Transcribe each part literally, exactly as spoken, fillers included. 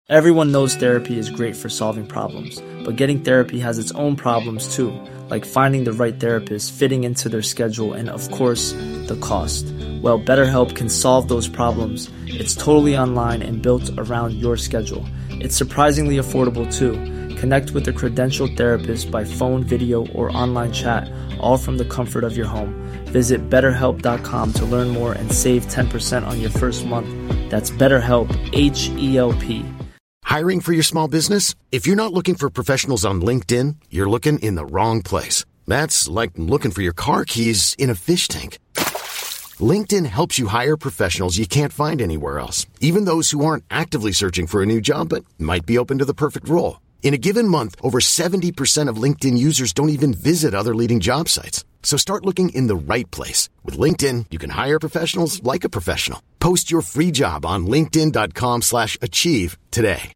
Everyone knows therapy is great for solving problems, but getting therapy has its own problems too, like finding the right therapist, fitting into their schedule, and of course, the cost. Well, BetterHelp can solve those problems. It's totally online and built around your schedule. It's surprisingly affordable too. Connect with a credentialed therapist by phone, video, or online chat, all from the comfort of your home. Visit better help dot com to learn more and save ten percent on your first month. That's BetterHelp, H E L P. Hiring for your small business? If you're not looking for professionals on LinkedIn, you're looking in the wrong place. That's like looking for your car keys in a fish tank. LinkedIn helps you hire professionals you can't find anywhere else, even those who aren't actively searching for a new job but might be open to the perfect role. In a given month, over seventy percent of LinkedIn users don't even visit other leading job sites. So start looking in the right place. With LinkedIn, you can hire professionals like a professional. Post your free job on linkedin dot com slash achieve today.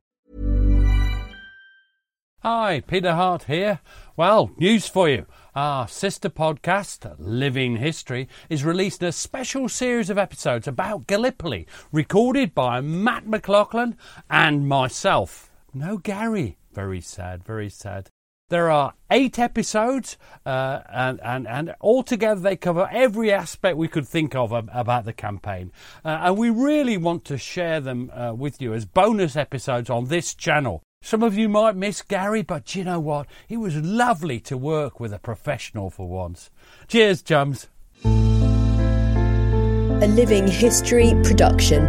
Hi, Peter Hart here. Well, news for you. Our sister podcast, Living History, is releasing a special series of episodes about Gallipoli, recorded by Matt McLaughlin and myself. No Gary. Very sad, very sad. There are eight episodes, uh, and, and, and altogether they cover every aspect we could think of about the campaign. Uh, and we really want to share them uh, with you as bonus episodes on this channel. Some of you might miss Gary, but you know what? It was lovely to work with a professional for once. Cheers, chums. A Living History production.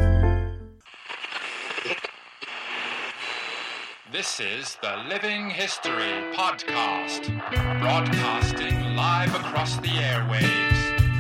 This is the Living History Podcast, broadcasting live across the airwaves.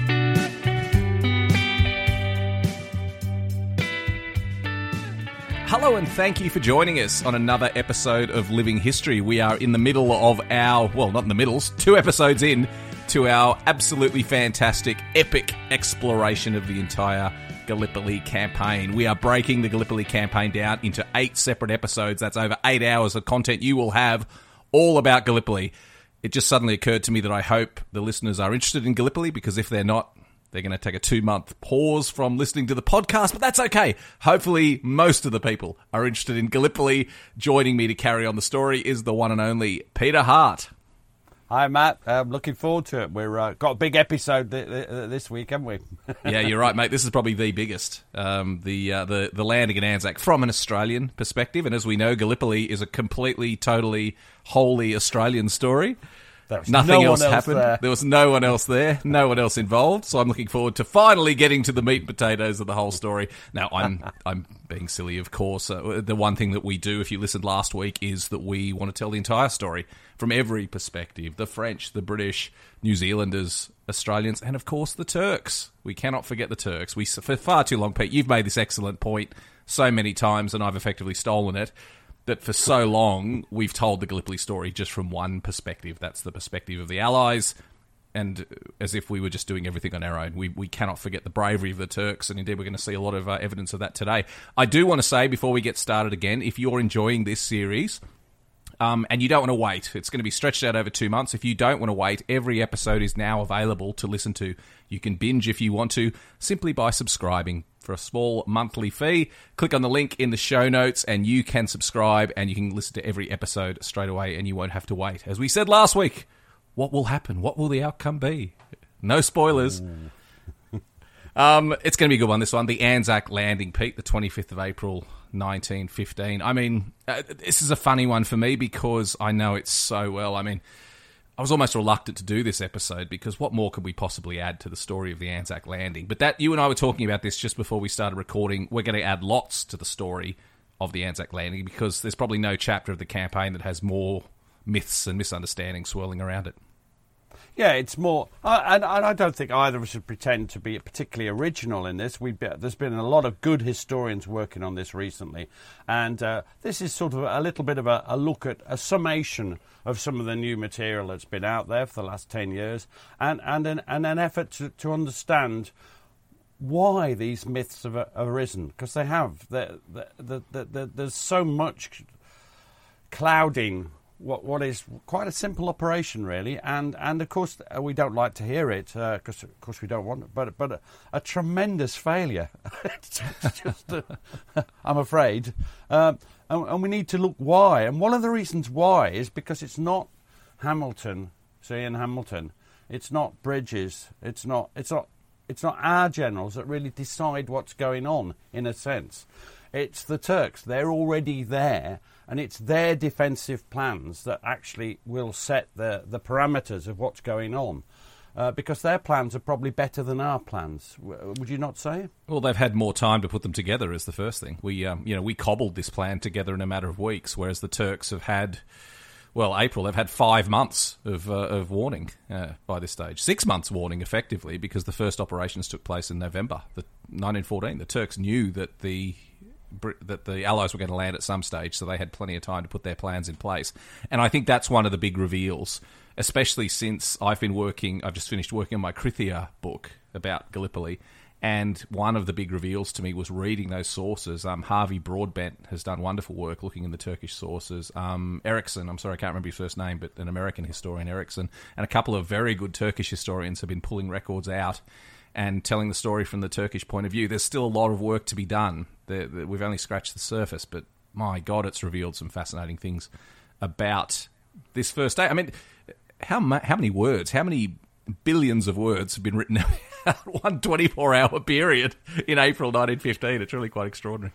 Hello and thank you for joining us on another episode of Living History. We are in the middle of our, well, not in the middle, two episodes in to our absolutely fantastic, epic exploration of the entire Gallipoli campaign. We are breaking the Gallipoli campaign down into eight separate episodes. That's over eight hours of content you will have all about Gallipoli. It just suddenly occurred to me that I hope the listeners are interested in Gallipoli, because if they're not, they're going to take a two-month pause from listening to the podcast, but that's okay. Hopefully, most of the people are interested in Gallipoli. Joining me to carry on the story is the one and only Peter Hart. Hi, Matt. I'm looking forward to it. We've uh, got a big episode th- th- this week, haven't we? Yeah, you're right, mate. This is probably the biggest, um, the, uh, the the landing at Anzac from an Australian perspective. And as we know, Gallipoli is a completely, totally, wholly Australian story. Nothing no else, else happened. There. there was no one else there, no one else involved. So I'm looking forward to finally getting to the meat and potatoes of the whole story. Now, I'm I'm being silly, of course. Uh, the one thing that we do, if you listened last week, is that we want to tell the entire story from every perspective. The French, the British, New Zealanders, Australians, and of course the Turks. We cannot forget the Turks. We For far too long, Pete, you've made this excellent point so many times, and I've effectively stolen it, that for so long we've told the Gallipoli story just from one perspective. That's the perspective of the Allies, and as if we were just doing everything on our own. We we cannot forget the bravery of the Turks, and indeed we're going to see a lot of uh, evidence of that today. I do want to say, before we get started again, if you're enjoying this series, um, and you don't want to wait, it's going to be stretched out over two months. If you don't want to wait, every episode is now available to listen to. You can binge if you want to, simply by subscribing for a small monthly fee. Click on the link in the show notes and you can subscribe, and you can listen to every episode straight away and you won't have to wait. As we said last week, what will happen? What will the outcome be? No spoilers. um, it's going to be a good one, this one. The Anzac landing, Pete, the twenty-fifth of April, nineteen fifteen. I mean, uh, this is a funny one for me because I know it so well. I mean, I was almost reluctant to do this episode because what more could we possibly add to the story of the Anzac landing? But that you and I were talking about this just before we started recording. We're going to add lots to the story of the Anzac landing because there's probably no chapter of the campaign that has more myths and misunderstandings swirling around it. Yeah, it's more, uh, and, and I don't think either of us should pretend to be particularly original in this. We've been, there's been a lot of good historians working on this recently, and uh, this is sort of a little bit of a, a look at a summation of some of the new material that's been out there for the last ten years, and and an, and an effort to, to understand why these myths have, have arisen, because they have. The, the, the, the, the, there's so much clouding What what is quite a simple operation, really, and and of course uh, we don't like to hear it because uh, of course we don't want it, but but a, a tremendous failure. It's just, uh, I'm afraid. Uh, and, and we need to look why. And one of the reasons why is because it's not Hamilton, Sir Ian Hamilton. It's not Bridges. It's not. It's not. It's not our generals that really decide what's going on. In a sense, it's the Turks. They're already there, and it's their defensive plans that actually will set the the parameters of what's going on. Uh, because their plans are probably better than our plans. W- would you not say? Well, they've had more time to put them together. Is the first thing. We, um, you know, we cobbled this plan together in a matter of weeks, whereas the Turks have had. Well, April, they've had five months of uh, of warning uh, by this stage. Six months warning, effectively, because the first operations took place in November the nineteen fourteen. The Turks knew that the that the Allies were going to land at some stage, so they had plenty of time to put their plans in place. And I think that's one of the big reveals, especially since I've been working, I've just finished working on my Krithia book about Gallipoli. And one of the big reveals to me was reading those sources. Um, Harvey Broadbent has done wonderful work looking in the Turkish sources. Um, Eriksson, I'm sorry, I can't remember his first name, but an American historian, Eriksson, and a couple of very good Turkish historians have been pulling records out and telling the story from the Turkish point of view. There's still a lot of work to be done. The, the, we've only scratched the surface, but my God, it's revealed some fascinating things about this first day. I mean, how ma- how many words, how many billions of words have been written out one twenty-four hour period in April nineteen fifteen. It's really quite extraordinary.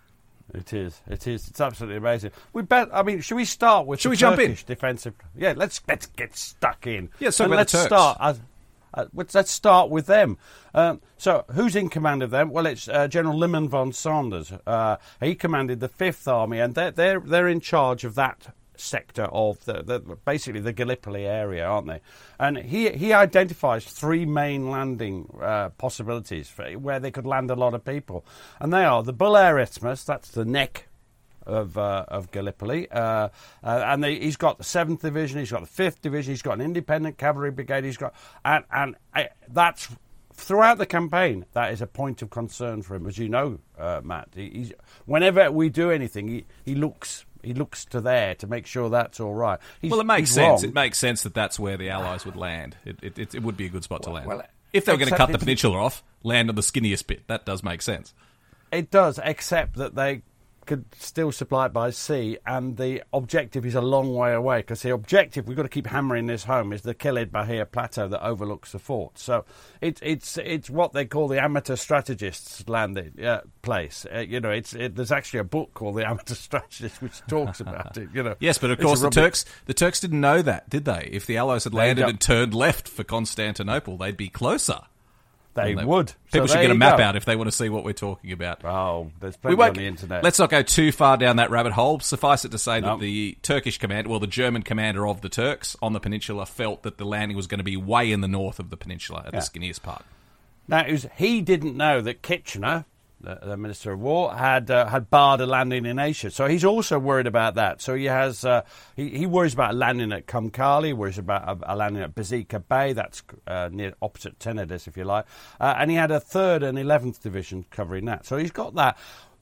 It is. It is. It's absolutely amazing. We bet. I mean, should we start with? Should the we jump Turkish in? Defensive. Yeah. Let's let's get stuck in. Yeah. So let's the Turks. start. As, uh, let's, let's start with them. Um, so, who's in command of them? Well, it's uh, General Liman von Sanders. Uh, he commanded the Fifth Army, and they're they're they're in charge of that sector of the, the basically the Gallipoli area, aren't they? And he he identifies three main landing uh, possibilities for, where they could land a lot of people, and they are the Bull Air Isthmus, that's the neck of uh, of Gallipoli, uh, uh, and they, he's got the Seventh Division, he's got the Fifth Division, he's got an independent cavalry brigade, he's got and and uh, that's. Throughout the campaign, that is a point of concern for him, as you know, uh, Matt. He, he's, whenever we do anything, he, he looks he looks to there to make sure that's all right. He's, well, it makes he's sense. wrong. It makes sense that that's where the Allies would land. It it, it, it would be a good spot well, to land. Well, if they were going to cut the it's, peninsula off, land on the skinniest bit. That does make sense. It does, except that they could still supply it by sea, and the objective is a long way away, because the objective, we've got to keep hammering this home, is the Kilid Bahir plateau that overlooks the fort. So it, it's it's what they call the amateur strategists' landing uh, place. Uh, you know, it's it, there's actually a book called The Amateur Strategist which talks about it. You know, yes, but of it's course the rubbish. Turks the Turks didn't know that, did they? If the Allies had landed and turned left for Constantinople, they'd be closer. They, they would. People so should get a map go. out if they want to see what we're talking about. Oh, there's We plenty won't, on the internet. Let's not go too far down that rabbit hole. Suffice it to say No. that the Turkish commander, well, the German commander of the Turks on the peninsula felt that the landing was going to be way in the north of the peninsula at Yeah. the skinniest part. Now, it was, he didn't know that Kitchener, the, the Minister of War, had uh, had barred a landing in Asia. So he's also worried about that. So he has uh, he, he worries about a landing at Kumkali, worries about a, a landing at Bazika Bay, that's uh, near opposite Tenedos, if you like. Uh, and he had a third and eleventh Division covering that. So he's got that.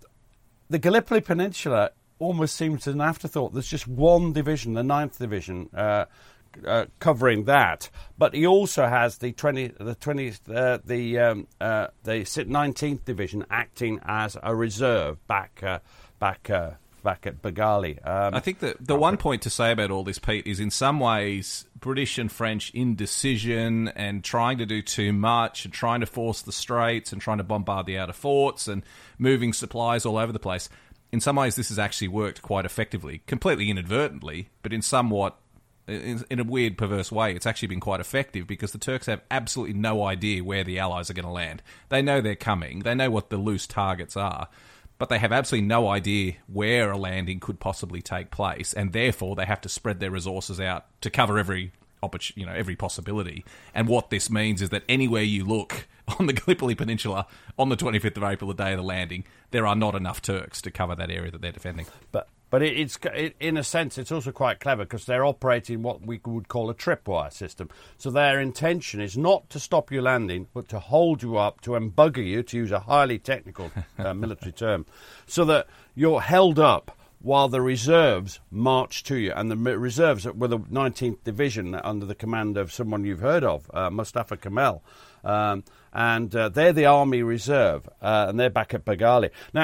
The Gallipoli Peninsula almost seems an afterthought. There's just one division, the ninth Division, uh, Uh, covering that, but he also has the twenty, the twenty, uh, the um, uh, the nineteenth Division acting as a reserve back, uh, back, uh, back at Bagali. Um, I think that the one point to say about all this, Pete, is in some ways British and French indecision and trying to do too much and trying to force the straits and trying to bombard the outer forts and moving supplies all over the place. In some ways, this has actually worked quite effectively, completely inadvertently, but in somewhat In, in a weird, perverse way, it's actually been quite effective because the Turks have absolutely no idea where the Allies are going to land. They know they're coming. They know what the loose targets are, but they have absolutely no idea where a landing could possibly take place, and therefore they have to spread their resources out to cover every opportunity, you know, every possibility. And what this means is that anywhere you look on the Gallipoli Peninsula on the twenty-fifth of April, the day of the landing, there are not enough Turks to cover that area that they're defending. But But it, it's it, in a sense, it's also quite clever because they're operating what we would call a tripwire system. So their intention is not to stop you landing, but to hold you up, to embugger you, to use a highly technical uh, military term, so that you're held up while the reserves march to you. And the reserves were the nineteenth Division under the command of someone you've heard of, uh, Mustafa Kemal. Um, and uh, they're the Army Reserve, uh, and they're back at Bagali. Now,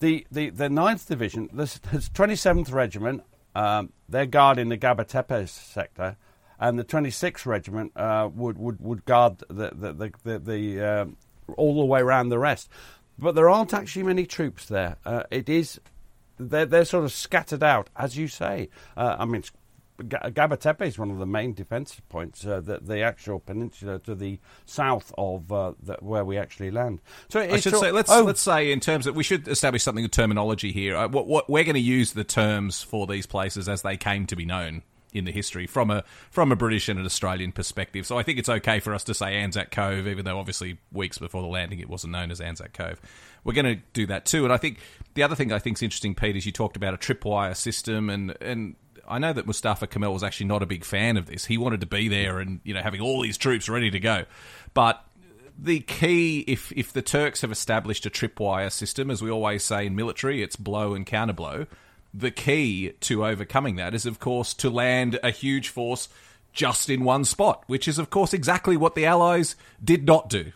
the, the, the ninth Division, there's, there's twenty-seventh Regiment, um, they're guarding the Gaba Tepe sector, and the twenty-sixth Regiment uh, would, would, would guard the, the, the, the, the uh, all the way around the rest. But there aren't actually many troops there. Uh, it is, they're, they're sort of scattered out, as you say. Uh, I mean, it's, Gaba Tepe is one of the main defensive points, uh, the, the actual peninsula to the south of uh, the, where we actually land. So I should say, let's oh. let's say in terms of, we should establish something of terminology here. Uh, what, what we're going to use the terms for these places as they came to be known in the history from a from a British and an Australian perspective. So I think it's okay for us to say Anzac Cove, even though obviously weeks before the landing it wasn't known as Anzac Cove. We're going to do that too. And I think the other thing I think is interesting, Pete, is you talked about a tripwire system, and and. I know that Mustafa Kemal was actually not a big fan of this. He wanted to be there and, you know, having all these troops ready to go. But the key, if if the Turks have established a tripwire system, as we always say in military, it's blow and counterblow. The key to overcoming that is, of course, to land a huge force just in one spot, which is, of course, exactly what the Allies did not do.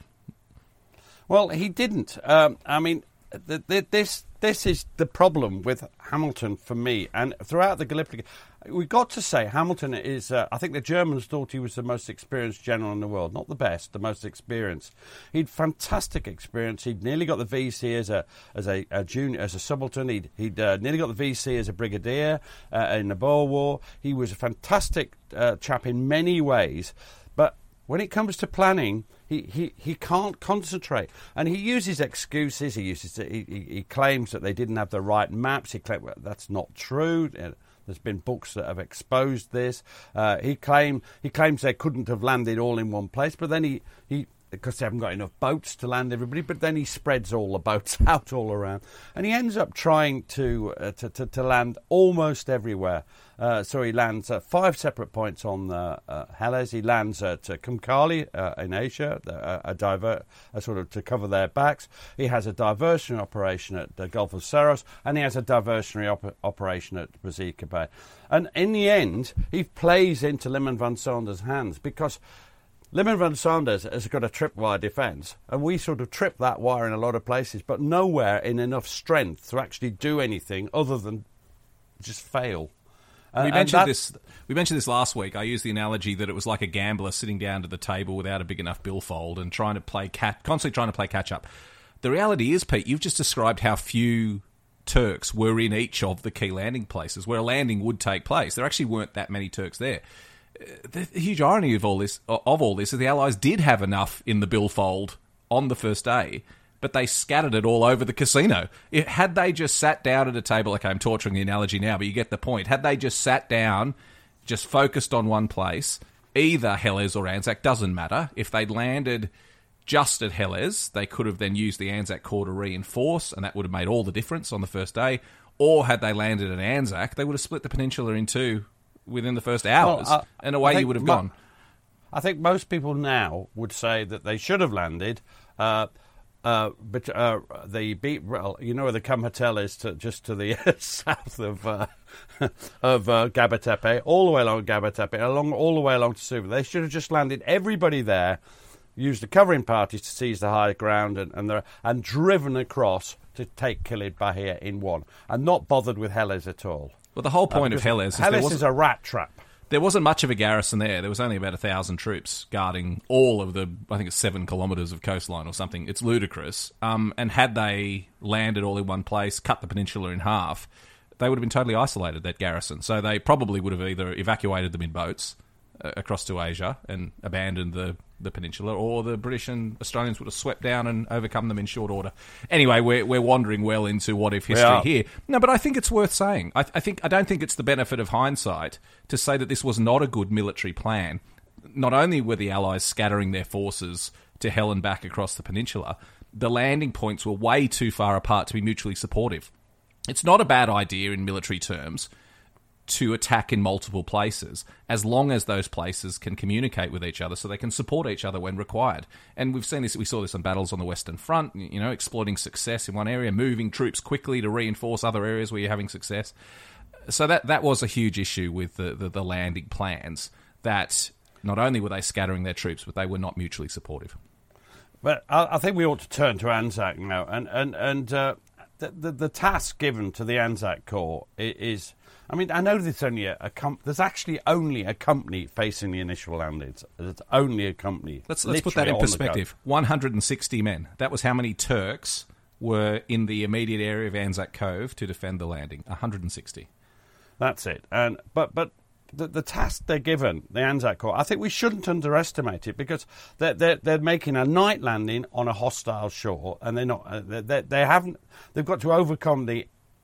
Well, he didn't. Um, I mean, th- th- this... This is the problem with Hamilton for me, and throughout the Gallipoli, we've got to say Hamilton is, uh, I think the Germans thought he was the most experienced general in the world. Not the best, the most experienced. He'd fantastic experience. He'd nearly got the V C as a as a, a junior, as a subaltern. He'd, he'd uh, nearly got the V C as a brigadier uh, in the Boer War. He was a fantastic uh, chap in many ways, but when it comes to planning, he, he, he can't concentrate. And he uses excuses. He uses he, he, he claims that they didn't have the right maps. He claims well, that's not true. There's been books that have exposed this. Uh, he claim he claims they couldn't have landed all in one place, but then he, he because they haven't got enough boats to land everybody, but then he spreads all the boats out all around. And he ends up trying to uh, to, to, to land almost everywhere. Uh, so he lands at five separate points on uh, uh, Helles. He lands at uh, Kumkali uh, in Asia, uh, a divert, a sort of to cover their backs. He has a diversionary operation at the Gulf of Saros, and he has a diversionary op- operation at Bazika Bay. And in the end, he plays into Liman van Saunders' hands because Liman van Saunders has got a tripwire defence, and we sort of trip that wire in a lot of places, but nowhere in enough strength to actually do anything other than just fail. Uh, we mentioned this. We mentioned this last week. I used the analogy that it was like a gambler sitting down to the table without a big enough billfold and trying to play cat, constantly trying to play catch up. The reality is, Pete, you've just described how few Turks were in each of the key landing places where a landing would take place. There actually weren't that many Turks there. The huge irony of all this, of all this, is the Allies did have enough in the billfold on the first day, but they scattered it all over the casino. It, had they just sat down at a table, okay, I'm torturing the analogy now, but you get the point. Had they just sat down, just focused on one place, either Helles or Anzac, doesn't matter. If they'd landed just at Helles, they could have then used the Anzac Corps to reinforce, and that would have made all the difference on the first day. Or had they landed at Anzac, they would have split the peninsula in two within the first hours, well, uh, and away you would have mo- gone. I think most people now would say that they should have landed, uh, uh, but uh, the beat, well, you know where the Kamhatel is, to, just to the south of uh, of uh, Gaba Tepe, all the way along Gaba Tepe, along all the way along to Suva. They should have just landed everybody there, used the covering parties to seize the high ground, and and, and driven across to take Kilid Bahia in one, and not bothered with Helles at all. Well, the whole point uh, of Helles is Helles there is a rat trap. There wasn't much of a garrison there. There was only about a thousand troops guarding all of the, I think it's seven kilometres of coastline or something. It's ludicrous. Um, and had they landed all in one place, cut the peninsula in half, they would have been totally isolated, that garrison. So they probably would have either evacuated them in boats uh, across to Asia and abandoned the, the peninsula, or the British and Australians would have swept down and overcome them in short order. Anyway, we're we're wandering well into what if history here. No, but I think it's worth saying. I, I think I don't think it's the benefit of hindsight to say that this was not a good military plan. Not only were the Allies scattering their forces to hell and back across the peninsula, the landing points were way too far apart to be mutually supportive. It's not a bad idea in military terms to attack in multiple places, as long as those places can communicate with each other so they can support each other when required. And we've seen this, we saw this on battles on the Western Front, you know, exploiting success in one area, moving troops quickly to reinforce other areas where you're having success. So that that was a huge issue with the, the, the landing plans, that not only were they scattering their troops, but they were not mutually supportive. But I, I think we ought to turn to Anzac now, and, and, and uh, the, the, the task given to the Anzac Corps is, I mean, I know there's only a, a com- there's actually only a company facing the initial landings. There's only a company. Let's let's put that in perspective. one hundred sixty men. That was how many Turks were in the immediate area of Anzac Cove to defend the landing. one hundred sixty. That's it. And but but. The, the task they're given, the Anzac Corps, I think we shouldn't underestimate it, because they're, they're, they're making a night landing on a hostile shore, and they're not. They they haven't. They've got to overcome the,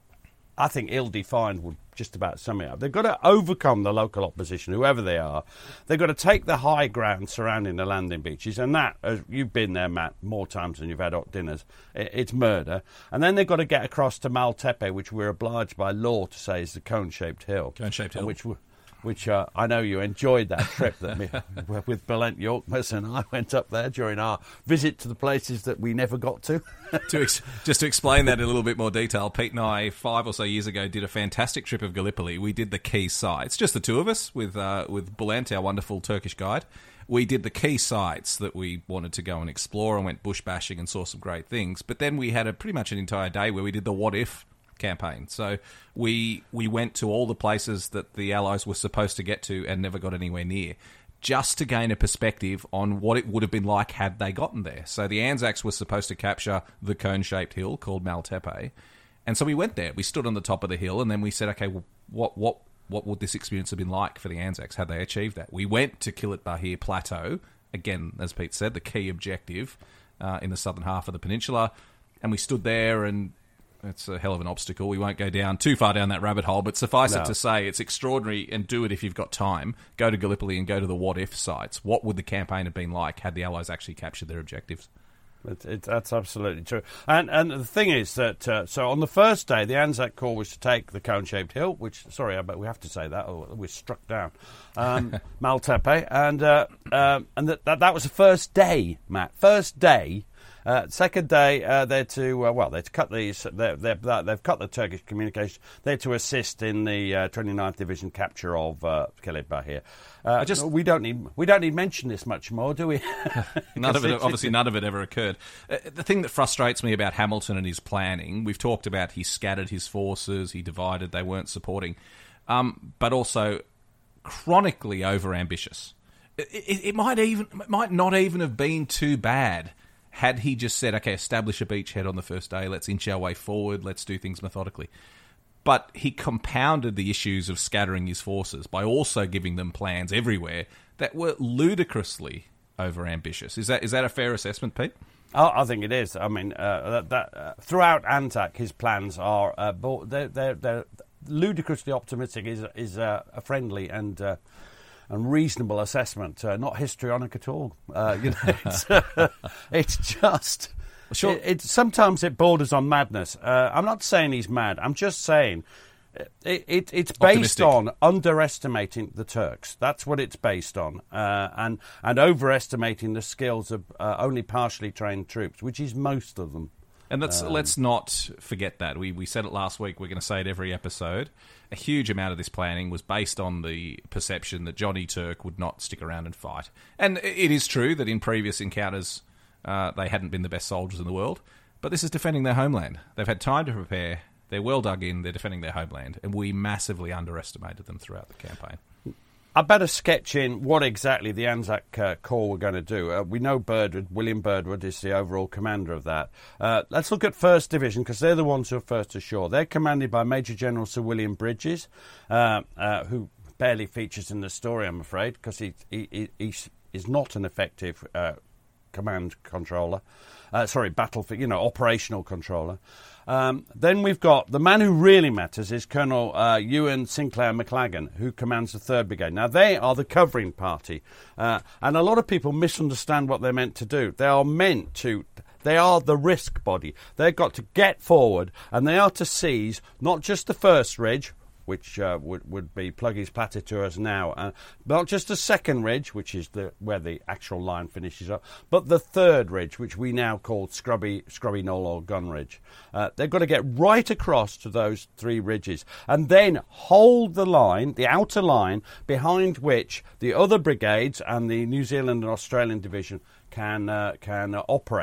I think, ill-defined would just about sum it up. They've got to overcome the local opposition, whoever they are. They've got to take the high ground surrounding the landing beaches, and that, as you've been there, Matt, more times than you've had hot dinners, it, it's murder. And then they've got to get across to Maltepe, which we're obliged by law to say is the cone-shaped hill. Cone-shaped hill. Which Which uh, I know you enjoyed that trip that me, with Belent Yorkmas and I went up there during our visit to the places that we never got to. to ex- just to explain that in a little bit more detail, Pete and I, five or so years ago, did a fantastic trip of Gallipoli. We did the key sites, just the two of us, with uh, with Belent, our wonderful Turkish guide. We did the key sites that we wanted to go and explore, and went bush bashing and saw some great things. But then we had a pretty much an entire day where we did the what if campaign. So we we went to all the places that the Allies were supposed to get to and never got anywhere near, just to gain a perspective on what it would have been like had they gotten there. So the Anzacs were supposed to capture the cone-shaped hill called Maltepe, and so we went there. We stood on the top of the hill, and then we said, okay, well, what what what would this experience have been like for the Anzacs had they achieved that? We went to Kilit Bahir Plateau, again, as Pete said, the key objective uh, in the southern half of the peninsula, and we stood there, and it's a hell of an obstacle. We won't go down too far down that rabbit hole, but suffice no. it to say, it's extraordinary, and do it if you've got time. Go to Gallipoli and go to the what-if sites. What would the campaign have been like had the Allies actually captured their objectives? It, it, that's absolutely true. And and the thing is that, uh, so on the first day, the Anzac Corps was to take the cone-shaped hill, which, sorry, but we have to say that, or we're struck down, um, Maltepe, and uh, um, and that, that that was the first day, Matt, first day. Uh, second day, uh, they're to uh, well, they're to cut these. They're, they're, they've cut the Turkish communication. They're to assist in the uh, twenty-ninth Division capture of uh, Kilit Bahir. Uh, I just we don't need we don't need mention this much more, do we? none of it, obviously, none of it ever occurred. Uh, the thing that frustrates me about Hamilton and his planning, we've talked about. He scattered his forces. He divided. They weren't supporting, um, but also chronically overambitious. It, it, it might even it might not even have been too bad had he just said, okay, establish a beachhead on the first day, let's inch our way forward, let's do things methodically. But he compounded the issues of scattering his forces by also giving them plans everywhere that were ludicrously overambitious. Is that is that a fair assessment, Pete? Oh, I think it is. I mean, uh, that, that uh, throughout Anzac, his plans are uh, they're, they're, they're ludicrously optimistic. Is is uh, a friendly and uh, and reasonable assessment, uh, not histrionic at all. Uh, you know, it's, uh, it's just. Sure. It, it sometimes it borders on madness. Uh, I'm not saying he's mad. I'm just saying it, it, it's based Optimistic. on underestimating the Turks. That's what it's based on, uh, and and overestimating the skills of uh, only partially trained troops, which is most of them. And let's um, let's not forget that. We we said it last week. We're going to say it every episode. A huge amount of this planning was based on the perception that Johnny Turk would not stick around and fight. And it is true that in previous encounters, Uh, they hadn't been the best soldiers in the world, but this is defending their homeland. They've had time to prepare. They're well dug in. They're defending their homeland, and we massively underestimated them throughout the campaign. I better sketch in what exactly the Anzac uh, Corps were going to do. Uh, we know Birdwood, William Birdwood is the overall commander of that. Uh, let's look at First Division, because they're the ones who are first ashore. They're commanded by Major General Sir William Bridges, uh, uh, who barely features in the story, I'm afraid, because he, he, he, he is not an effective uh command controller, uh, sorry, battlefield, you know, operational controller. Um, then we've got the man who really matters is Colonel uh, Ewan Sinclair McLagan, who commands the third Brigade. Now, they are the covering party, uh, and a lot of people misunderstand what they're meant to do. They are meant to, they are the risk body. They've got to get forward, and they are to seize not just the first ridge, which uh, would, would be Pluggy's Plateau to us now, uh, not just the second ridge, which is the where the actual line finishes up, but the third ridge, which we now call Scrubby Scrubby Knoll or Gun Ridge. Uh, they've got to get right across to those three ridges and then hold the line, the outer line, behind which the other brigades and the New Zealand and Australian division can uh, can uh, operate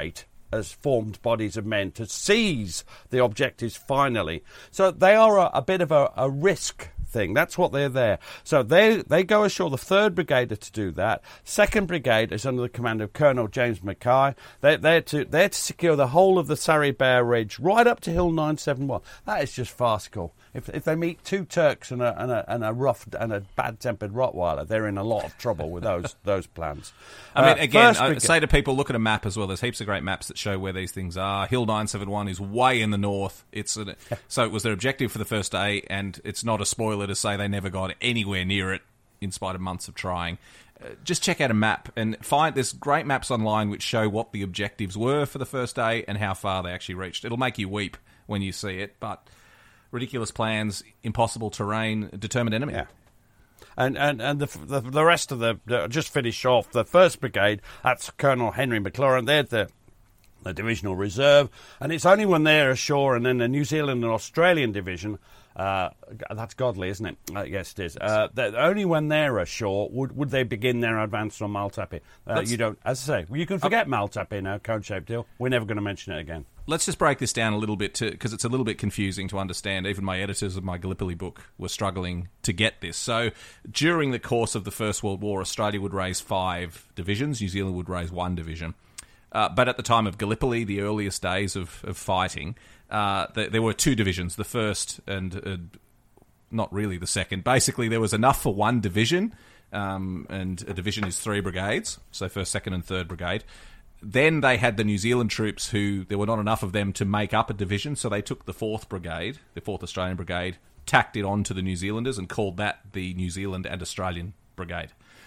as formed bodies of men to seize the objectives finally. So they are a, a bit of a, a risk thing. That's what they're there. So they they go ashore. The third Brigade are to do that. Second Brigade is under the command of Colonel James Mackay. They're, they're, to, they're to secure the whole of the Surrey Bear Ridge right up to Hill nine seven one. That is just farcical. If if they meet two Turks and a and a, and a rough and a bad-tempered Rottweiler, they're in a lot of trouble with those those plans. I mean, Uh, again, first I Brigade- say to people, look at a map as well. There's heaps of great maps that show where these things are. Hill nine seven one is way in the north. It's an, so it was their objective for the first day, and it's not a spoiler to say they never got anywhere near it in spite of months of trying. Uh, just check out a map and find there's great maps online which show what the objectives were for the first day and how far they actually reached. It'll make you weep when you see it, but ridiculous plans, impossible terrain, determined enemy. Yeah. And and, and the, the the rest of the, the just finish off the first Brigade. That's Colonel Henry McLaurin. They're the the divisional reserve, and it's only when they're ashore, and then the New Zealand and Australian division. Uh, that's godly, isn't it? Uh, yes, it is. Uh, that only when they're ashore would, would they begin their advance on Maltapi. Uh, you don't, as I say, you can forget uh, Maltapi now. Cone-shaped deal. We're never going to mention it again. Let's just break this down a little bit because it's a little bit confusing to understand. Even my editors of my Gallipoli book were struggling to get this. So during the course of the First World War, Australia would raise five divisions. New Zealand would raise one division. Uh, but at the time of Gallipoli, the earliest days of, of fighting, uh, th- there were two divisions. The first and uh, not really the second. Basically, there was enough for one division, um, and a division is three brigades, so first, second and third brigade. Then they had the New Zealand troops who, there were not enough of them to make up a division, so they took the fourth brigade, the fourth Australian Brigade, tacked it on to the New Zealanders and called that the New Zealand and Australian Brigade.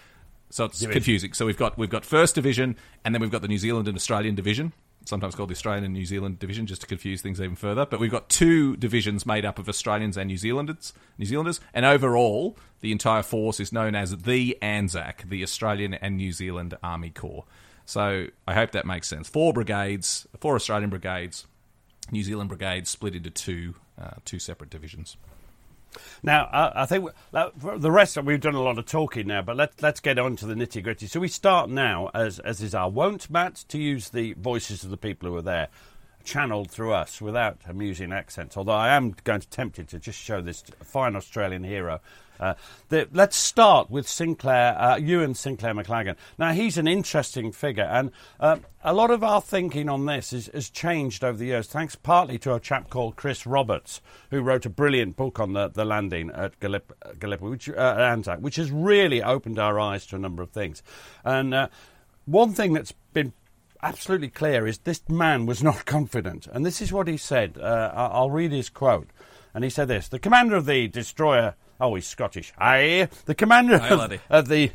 So it's division. Confusing. So we've got we've got First Division, and then we've got the New Zealand and Australian Division, sometimes called the Australian and New Zealand Division, just to confuse things even further. But we've got two divisions made up of Australians and New Zealanders, New Zealanders, and overall, the entire force is known as the ANZAC, the Australian and New Zealand Army Corps. So I hope that makes sense. Four brigades, four Australian brigades, New Zealand brigades split into two uh, two separate divisions. Now, uh, I think uh, for the rest, we've done a lot of talking now, but let's let's get on to the nitty gritty. So we start now, as as is our wont, Matt, to use the voices of the people who are there, channelled through us without amusing accents. Although I am going to tempt you to just show this fine Australian hero. Uh, the, let's start with Sinclair, uh, Ewan Sinclair McLagan. Now, he's an interesting figure, and uh, a lot of our thinking on this is, has changed over the years, thanks partly to a chap called Chris Roberts, who wrote a brilliant book on the, the landing at Gallip- Gallipoli, which, uh, at Anzac, which has really opened our eyes to a number of things. And uh, one thing that's been absolutely clear is this man was not confident, and this is what he said. Uh, I'll read his quote. And he said this: the commander of the destroyer... Oh, he's Scottish. Aye. The commander Aye, of, of the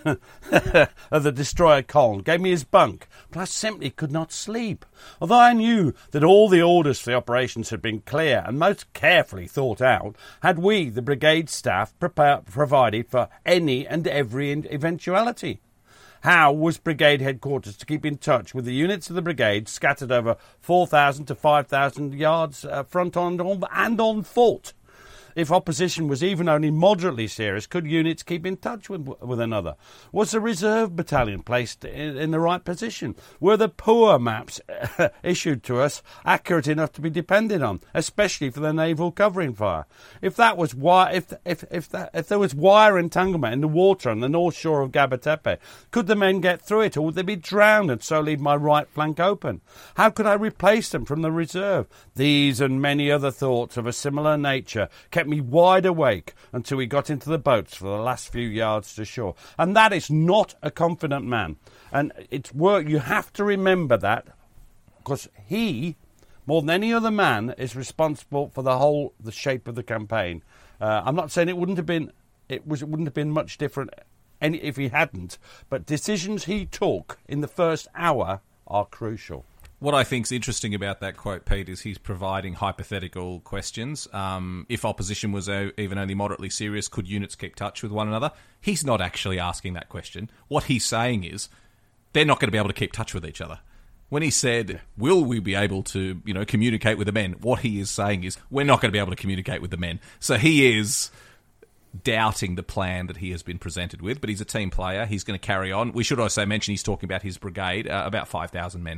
of the destroyer Colne gave me his bunk, but I simply could not sleep. Although I knew that all the orders for the operations had been clear and most carefully thought out, had we, the brigade staff, prepare, provided for any and every eventuality. How was brigade headquarters to keep in touch with the units of the brigade scattered over four thousand to five thousand yards uh, front on and on foot? If opposition was even only moderately serious, could units keep in touch with with another? Was the reserve battalion placed in, in the right position? Were the poor maps issued to us accurate enough to be depended on, especially for the naval covering fire? If that was wire, if if if that if there was wire entanglement in the water on the north shore of Gaba Tepe, could the men get through it, or would they be drowned and so leave my right flank open? How could I replace them from the reserve? These and many other thoughts of a similar nature kept me wide awake until we got into the boats for the last few yards to shore. And that is not a confident man. And it's work. You have to remember that, because he, more than any other man, is responsible for the whole the shape of the campaign. Uh, I'm not saying it wouldn't have been it was it wouldn't have been much different any if he hadn't, but decisions he took in the first hour are crucial. What I think's interesting about that quote, Pete, is he's providing hypothetical questions. Um, if opposition was o- even only moderately serious, could units keep touch with one another? He's not actually asking that question. What he's saying is they're not going to be able to keep touch with each other. When he said, will we be able to, you know, communicate with the men? What he is saying is we're not going to be able to communicate with the men. So he is doubting the plan that he has been presented with, but he's a team player. He's going to carry on. We should also mention he's talking about his brigade, uh, about five thousand men.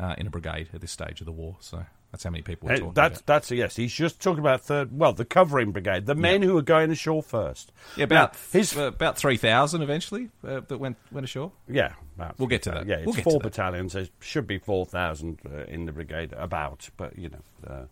uh, in a brigade at this stage of the war. So that's how many people we're Hey, talking that's, about. that's a yes. He's just talking about third. Well, the covering brigade, the men Yeah. who are going ashore first. Yeah, about Now, his uh, about three thousand eventually uh, that went went ashore. yeah. About, We'll get to that. Yeah, it's We'll get four to that. battalions. There should be four thousand uh, in the brigade about, but you know. Uh,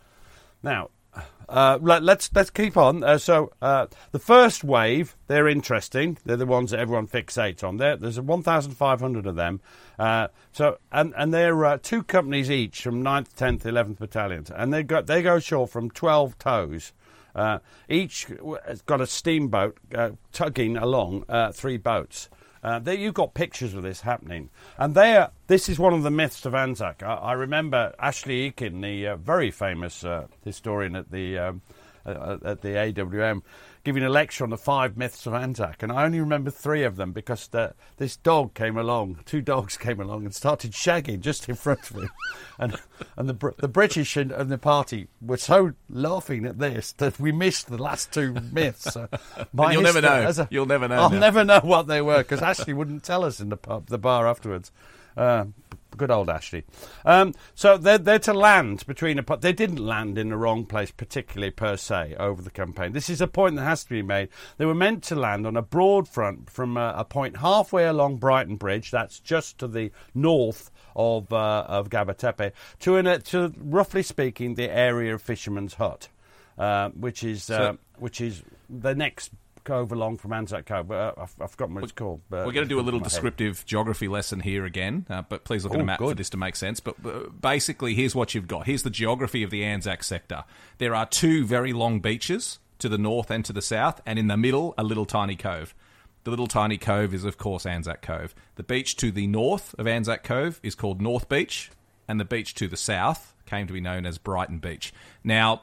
now. Uh, let, let's let's keep on. Uh, so uh, the first wave, they're interesting. They're the ones that everyone fixates on. There, there's one thousand five hundred of them. Uh, so and and they're uh, two companies each from ninth, tenth, eleventh battalions, and they got they go ashore from twelve tows. Uh, each has got a steamboat uh, tugging along uh, three boats. Uh, there, you've got pictures of this happening, and there. This is one of the myths of Anzac. I, I remember Ashley Eakin, the uh, very famous uh, historian at the um, uh, at the A W M, giving a lecture on the five myths of Anzac, and I only remember three of them because the, this dog came along, two dogs came along and started shagging just in front of him, and and the Br- the British and, and the party were so laughing at this that we missed the last two myths. So my you'll never history- know. as a- You'll never know I'll now. never know what they were because Ashley wouldn't tell us in the pub, the bar afterwards. Uh, good old Ashley. Um, so they're, they're to land between a... po- They didn't land in the wrong place particularly per se over the campaign. This is a point that has to be made. They were meant to land on a broad front from a, a point halfway along Brighton Bridge, that's just to the north of uh, of Gaba Tepe, to, an, uh, to, roughly speaking, the area of Fisherman's Hut, uh, which is uh, So- which is the next cove along from Anzac Cove. But uh, I've, I've forgotten what it's called. But We're going to do a little my head. descriptive geography lesson here again, uh, but please look at Oh, a map for good. this to make sense. But uh, basically, here's what you've got. Here's the geography of the Anzac sector. There are two very long beaches to the north and to the south, and in the middle, a little tiny cove. The little tiny cove is, of course, Anzac Cove. The beach to the north of Anzac Cove is called North Beach, and the beach to the south came to be known as Brighton Beach. Now,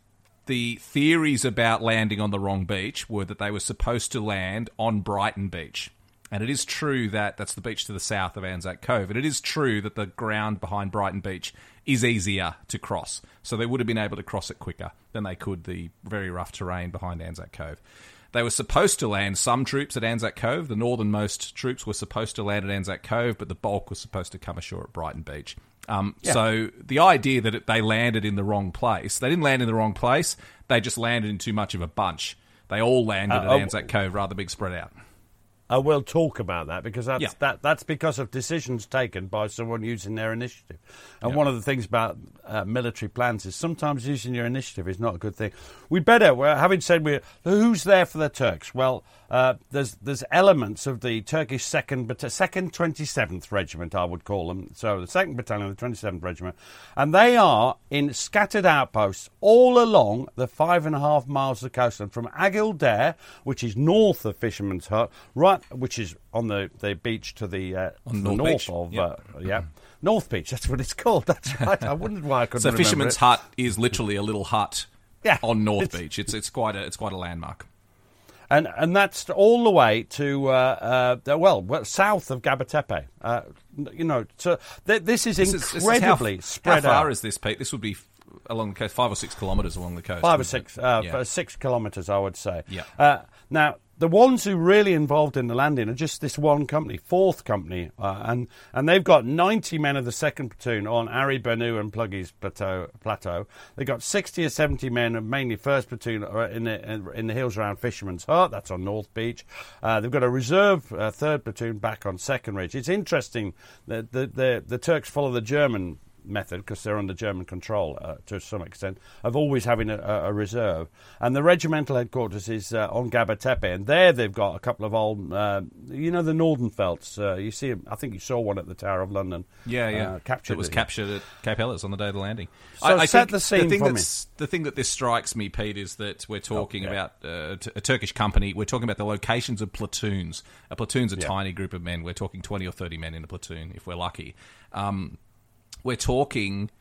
the theories about landing on the wrong beach were that they were supposed to land on Brighton Beach. And it is true that that's the beach to the south of Anzac Cove. And it is true that the ground behind Brighton Beach is easier to cross. So they would have been able to cross it quicker than they could the very rough terrain behind Anzac Cove. They were supposed to land some troops at Anzac Cove. The northernmost troops were supposed to land at Anzac Cove, but the bulk was supposed to come ashore at Brighton Beach. Um, Yeah. So the idea that it, they landed in the wrong place, they didn't land in the wrong place, they just landed in too much of a bunch. They all landed Uh, at uh, Anzac Cove rather big spread out. I will talk about that because that's Yeah. that that's because of decisions taken by someone using their initiative. And one of the things about uh, military plans is sometimes using your initiative is not a good thing. We better, well, having said we're who's there for the Turks? Well, uh, there's there's elements of the Turkish second but second twenty-seventh Regiment, I would call them. So the second Battalion of the twenty-seventh Regiment, and they are in scattered outposts all along the five and a half miles of the coastline from Agildare, which is north of Fisherman's Hut, right, which is on the, the beach to the, uh, On to the North north Beach, of yeah. uh, yeah North Beach. That's what it's called. That's right. I wondered why I couldn't So remember Fisherman's it. Hut is literally a little hut Yeah, on North it's- Beach. It's it's quite a it's quite a landmark. And and that's all the way to uh, uh, well, well south of Gaba Tepe. Uh, you know, so th- this is This is- this is incredibly how, spread How far out. is this, Pete? This would be f- along the coast, five or six kilometres along the coast. Five or wouldn't six, it? uh, Yeah. six kilometres, I would say. Yeah. Uh, now, the ones who really involved in the landing are just this one company, fourth company, uh, and and they've got ninety men of the second platoon on Ari Banu and Pluggy's plateau. Plateau. They've got sixty or seventy men, of mainly first platoon, uh, in the in the hills around Fisherman's Hut. That's on North Beach. Uh, they've got a reserve uh, third platoon back on Second Ridge. It's interesting that the the, the Turks follow the German method because they're under German control uh, to some extent of always having a, a reserve, and the regimental headquarters is uh, on Gaba Tepe, and there they've got a couple of old uh, you know the Northernfelts, uh, you see I think you saw one at the Tower of London. Yeah, yeah. uh, captured it was it. captured at Cape Ellis on the day of the landing. So I, I set think the scene thing for me. that's, the thing that this strikes me, Pete, is that we're talking yeah. about uh, t- a Turkish company. We're talking about the locations of platoons. A platoon's a Yeah. tiny group of men. We're talking twenty or thirty men in a platoon, if we're lucky. Um, we're talking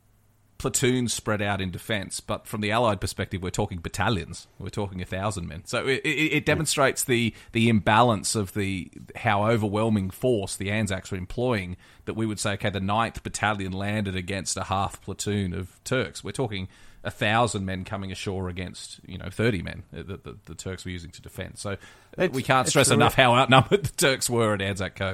platoons spread out in defence, but from the Allied perspective, we're talking battalions. We're talking a thousand men. So it, it, it demonstrates the the imbalance of the how overwhelming force the Anzacs were employing. That we would say, okay, the ninth Battalion landed against a half platoon of Turks. We're talking a thousand men coming ashore against you know thirty men that the, the Turks were using to defend. So It's- we can't it's stress a enough re- how outnumbered the Turks were at Anzac Cove.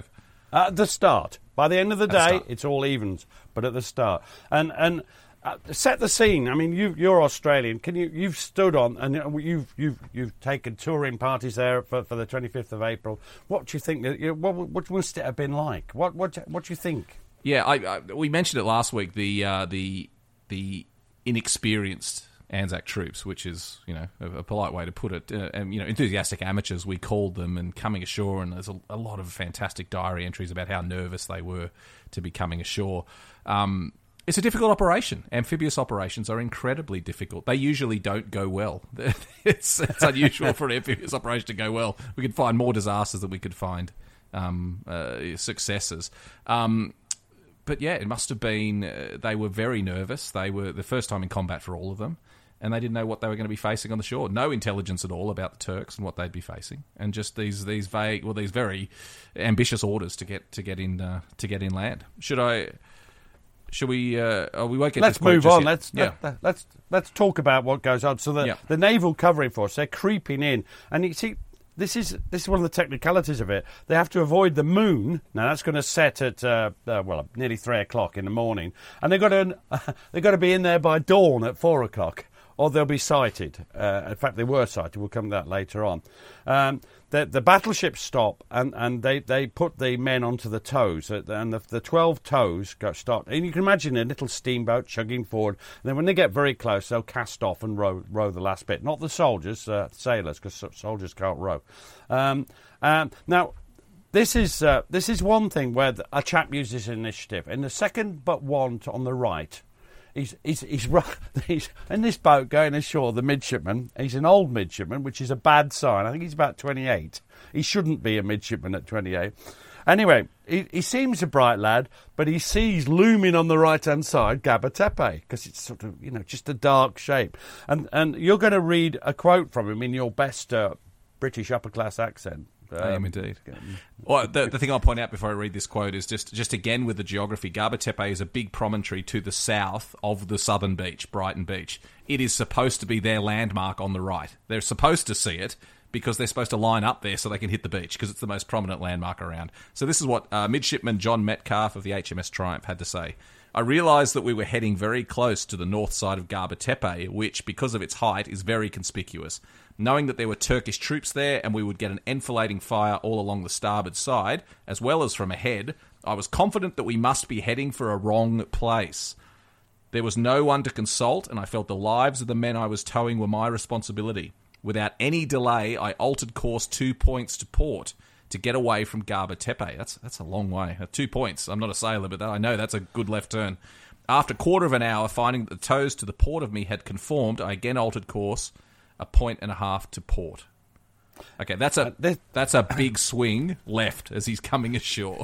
At the start. By the end of the At the day, start. it's all evens, but at the start. And and uh, set the scene. I mean, you, you're Australian. Can you? You've stood on and you've you've you've taken touring parties there for, for the twenty-fifth of April. What do you think? that- you- What, what must it have been like? What what what do you think? Yeah, I, I, we mentioned it last week. The uh, the the inexperienced Anzac troops, which is, you know, a, a polite way to put it, uh, and, you know, enthusiastic amateurs, we called them, and coming ashore, and there's a, a lot of fantastic diary entries about how nervous they were to be coming ashore. Um, it's a difficult operation. Amphibious operations are incredibly difficult. They usually don't go well. it's, it's unusual for an amphibious operation to go well. We could find more disasters than we could find um, uh, successes. Um, but yeah, it must have been, uh, they were very nervous. They were the first time in combat for all of them. And they didn't know what they were going to be facing on the shore. No intelligence at all about the Turks and what they'd be facing, and just these these vague, well, these very ambitious orders to get to get in uh, to get inland. Should I? Should we? Uh, oh, we won't get. Let's this quote move just on. yet. Let's yeah. let, let's let's talk about what goes on. So the Yeah. the naval covering force, they're creeping in, and you see. This is this is one of the technicalities of it. They have to avoid the moon. Now that's going to set at uh, uh, well nearly three o'clock in the morning, and they've got to uh, they've got to be in there by dawn at four o'clock, or they'll be sighted. Uh, in fact, they were sighted. We'll come to that later on. Um, the, the battleships stop, and, and they, they put the men onto the tows, and the, the twelve tows go stop. And you can imagine a little steamboat chugging forward. And then when they get very close, they'll cast off and row, row the last bit. Not the soldiers, uh, sailors, because soldiers can't row. Um, um, now, this is uh, this is one thing where the, a chap uses initiative. In the second but one to, on the right, He's, he's, he's, he's in this boat going ashore, the midshipman. He's an old midshipman, which is a bad sign. I think he's about twenty-eight. He shouldn't be a midshipman at twenty-eight. Anyway, he, he seems a bright lad, but he sees looming on the right-hand side Gaba Tepe, because it's sort of, you know, just a dark shape. And, and you're going to read a quote from him in your best uh, British upper-class accent. I am indeed. Well, the, the thing I'll point out before I read this quote is just, just again with the geography, Gaba Tepe is a big promontory to the south of the southern beach, Brighton Beach. It is supposed to be their landmark on the right. They're supposed to see it because they're supposed to line up there so they can hit the beach because it's the most prominent landmark around. So this is what uh, Midshipman John Metcalf of the H M S Triumph had to say. I realised that we were heading very close to the north side of Gaba Tepe, which, because of its height, is very conspicuous. Knowing that there were Turkish troops there and we would get an enfilading fire all along the starboard side, as well as from ahead, I was confident that we must be heading for a wrong place. There was no one to consult, and I felt the lives of the men I was towing were my responsibility. Without any delay, I altered course two points to port to get away from Gaba Tepe. That's that's a long way. Uh, two points. I'm not a sailor, but I know that's a good left turn. After a quarter of an hour, finding that the tows to the port of me had conformed, I again altered course a point and a half to port. Okay, that's a Uh, that's a big swing left as he's coming ashore.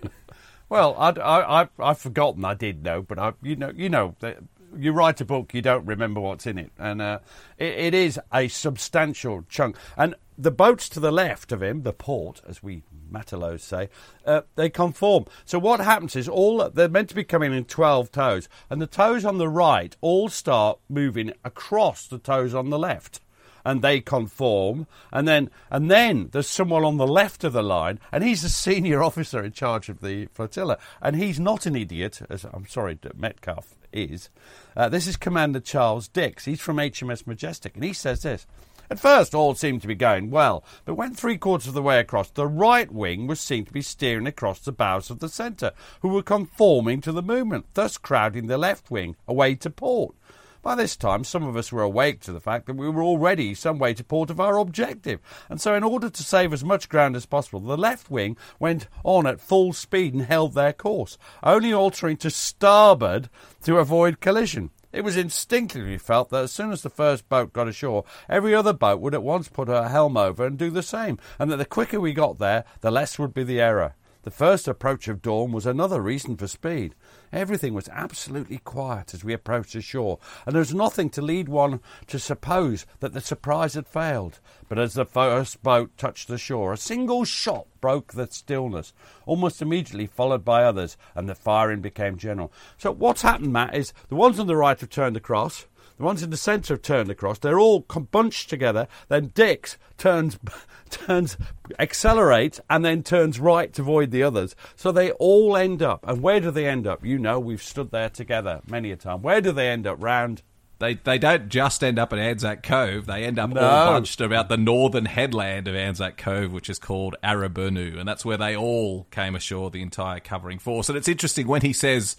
Well, I, I, I, I've forgotten. I did know, but I, you know, you know, you write a book, you don't remember what's in it, and uh, it, it is a substantial chunk. And the boats to the left of him, the port, as we Matelots say, uh, they conform. So what happens is all they're meant to be coming in twelve tows, and the tows on the right all start moving across the tows on the left. And they conform, and then and then there's someone on the left of the line, and he's a senior officer in charge of the flotilla, and he's not an idiot, as I'm sorry, Metcalf is. Uh, this is Commander Charles Dix. He's from H M S Majestic, and he says this. At first, all seemed to be going well, but when three-quarters of the way across, the right wing was seen to be steering across the bows of the centre, who were conforming to the movement, thus crowding the left wing away to port. By this time, some of us were awake to the fact that we were already some way to port of our objective, and so in order to save as much ground as possible, the left wing went on at full speed and held their course, only altering to starboard to avoid collision. It was instinctively felt that as soon as the first boat got ashore, every other boat would at once put her helm over and do the same, and that the quicker we got there, the less would be the error. The first approach of dawn was another reason for speed. Everything was absolutely quiet as we approached the shore, and there was nothing to lead one to suppose that the surprise had failed. But as the first boat touched the shore, a single shot broke the stillness, almost immediately followed by others, and the firing became general. So what's happened, Matt, is the ones on the right have turned across, The ones in the centre have turned across. They're all bunched together. Then Dix turns, turns, accelerates, and then turns right to avoid the others. So they all end up. And where do they end up? You know, we've stood there together many a time. Where do they end up? Round. They they don't just end up at Anzac Cove. They end up No. all bunched about the northern headland of Anzac Cove, which is called Arabunu, and that's where they all came ashore, the entire covering force. And it's interesting when he says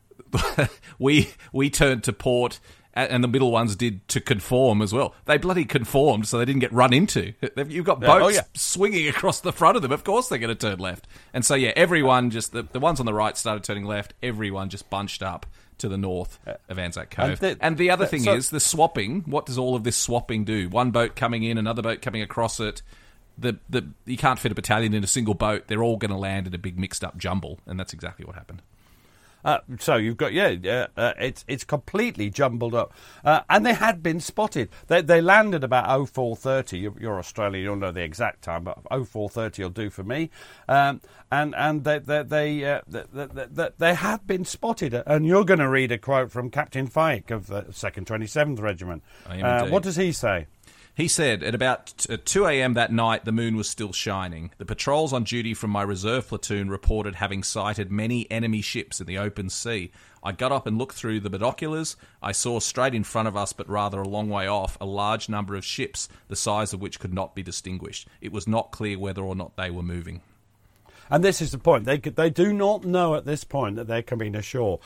we we turned to port, and the middle ones did to conform as well. They bloody conformed, so they didn't get run into. You've got boats Oh, yeah. swinging across the front of them. Of course they're going to turn left. And so, yeah, everyone just, the, the ones on the right started turning left. Everyone just bunched up to the north of Anzac Cove. And the- and the other the- thing so- is, the swapping, what does all of this swapping do? One boat coming in, another boat coming across it. The the You can't fit a battalion in a single boat. They're all going to land in a big mixed-up jumble, and that's exactly what happened. Uh, so you've got yeah, uh, uh, it's it's completely jumbled up, uh, and they had been spotted. They they landed about oh four thirty. You're, you're Australian, you'll know the exact time, but oh four thirty will do for me. Um, and and they they they, uh, they, they, they they have been spotted. And you're going to read a quote from Captain Fike of the Second Twenty-seventh Regiment. I am Uh, indeed. what does he say? He said, at about two a.m. that night, the moon was still shining. The patrols on duty from my reserve platoon reported having sighted many enemy ships in the open sea. I got up and looked through the binoculars. I saw straight in front of us, but rather a long way off, a large number of ships, the size of which could not be distinguished. It was not clear whether or not they were moving. And this is the point. They they do not know at this point that they're coming ashore.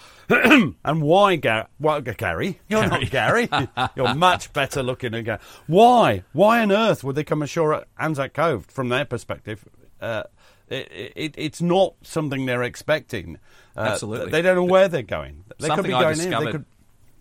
And why, Gar- well, Gary? You're not Gary. You're much better looking than Gary. Why? Why on earth would they come ashore at Anzac Cove? From their perspective, uh, it, it, it's not something they're expecting. Uh, Absolutely. They don't know where they're going. They Something could be I going in. discovered- They could.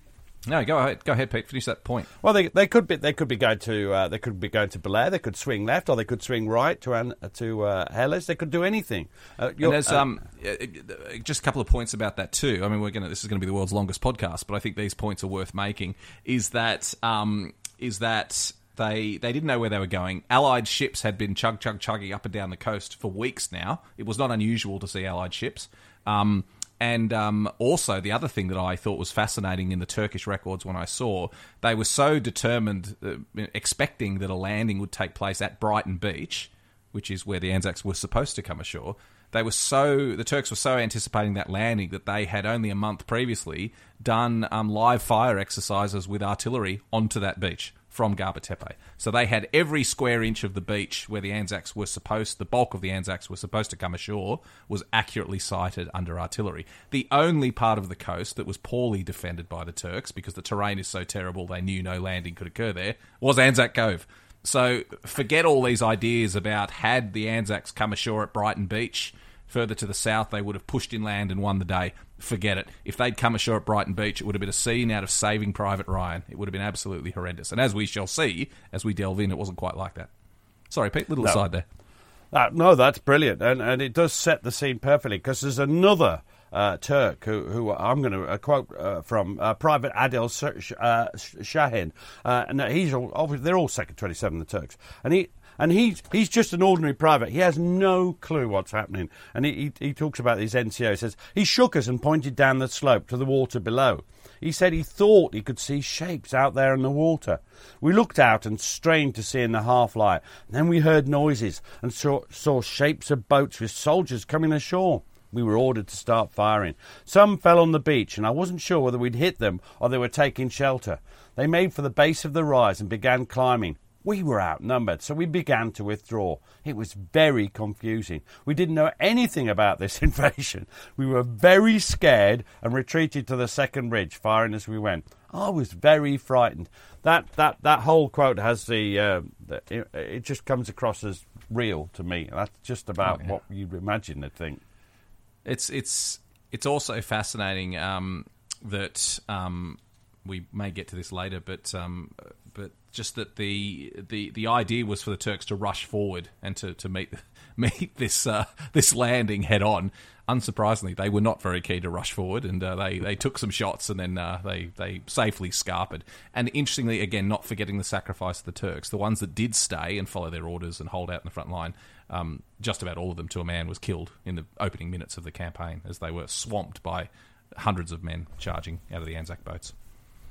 No, go ahead, go ahead, Pete. Finish that point. Well, they they could be they could be going to uh, they could be going to Belair. They could swing left, or they could swing right to An- to uh, Helles. They could do anything. Uh, And you're- there's uh, um, uh, just a couple of points about that too. I mean, we're gonna this is going to be the world's longest podcast, but I think these points are worth making. Is that um, is that they they didn't know where they were going. Allied ships had been chug chug chugging up and down the coast for weeks now. It was not unusual to see Allied ships. Um, And um, also, the other thing that I thought was fascinating in the Turkish records when I saw, they were so determined, uh, expecting that a landing would take place at Brighton Beach, which is where the Anzacs were supposed to come ashore. They were so the Turks were so anticipating that landing that they had only a month previously done um, live fire exercises with artillery onto that beach from Gaba Tepe. So they had every square inch of the beach where the Anzacs were supposed, the bulk of the Anzacs were supposed to come ashore, was accurately sighted under artillery. The only part of the coast that was poorly defended by the Turks, because the terrain is so terrible they knew no landing could occur there, was Anzac Cove. So forget all these ideas about had the Anzacs come ashore at Brighton Beach, further to the south they would have pushed inland and won the day. Forget it. If they'd come ashore at Brighton Beach, it would have been a scene out of Saving Private Ryan. It would have been absolutely horrendous. And as we shall see, as we delve in, it wasn't quite like that. Sorry, Pete, little No. aside there. Uh, no, that's brilliant, and and it does set the scene perfectly, because there's another uh, Turk who, who I'm going to uh, quote uh, from, uh, Private Adil Sh- uh, Shahin, uh, and he's all, obviously they're all Second twenty-seven, the Turks, and he. And he's, he's just an ordinary private. He has no clue what's happening. And he, he, he talks about these N C O. He says, he shook us and pointed down the slope to the water below. He said he thought he could see shapes out there in the water. We looked out and strained to see in the half-light. Then we heard noises and saw, saw shapes of boats with soldiers coming ashore. We were ordered to start firing. Some fell on the beach, and I wasn't sure whether we'd hit them or they were taking shelter. They made for the base of the rise and began climbing. We were outnumbered, so we began to withdraw. It was very confusing. We didn't know anything about this invasion. We were very scared and retreated to the second ridge, firing as we went. I was very frightened. That that, that whole quote has the, uh, the it, it just comes across as real to me. That's just about Oh, yeah. what you'd imagine to think. It's it's it's also fascinating um, that um, we may get to this later, but um, but just that the, the the idea was for the Turks to rush forward and to, to meet meet this uh, this landing head on. Unsurprisingly, they were not very keen to rush forward, and uh, they, they took some shots, and then uh, they they safely scarpered. And interestingly, again, not forgetting the sacrifice of the Turks, the ones that did stay and follow their orders and hold out in the front line, um, just about all of them to a man was killed in the opening minutes of the campaign as they were swamped by hundreds of men charging out of the Anzac boats.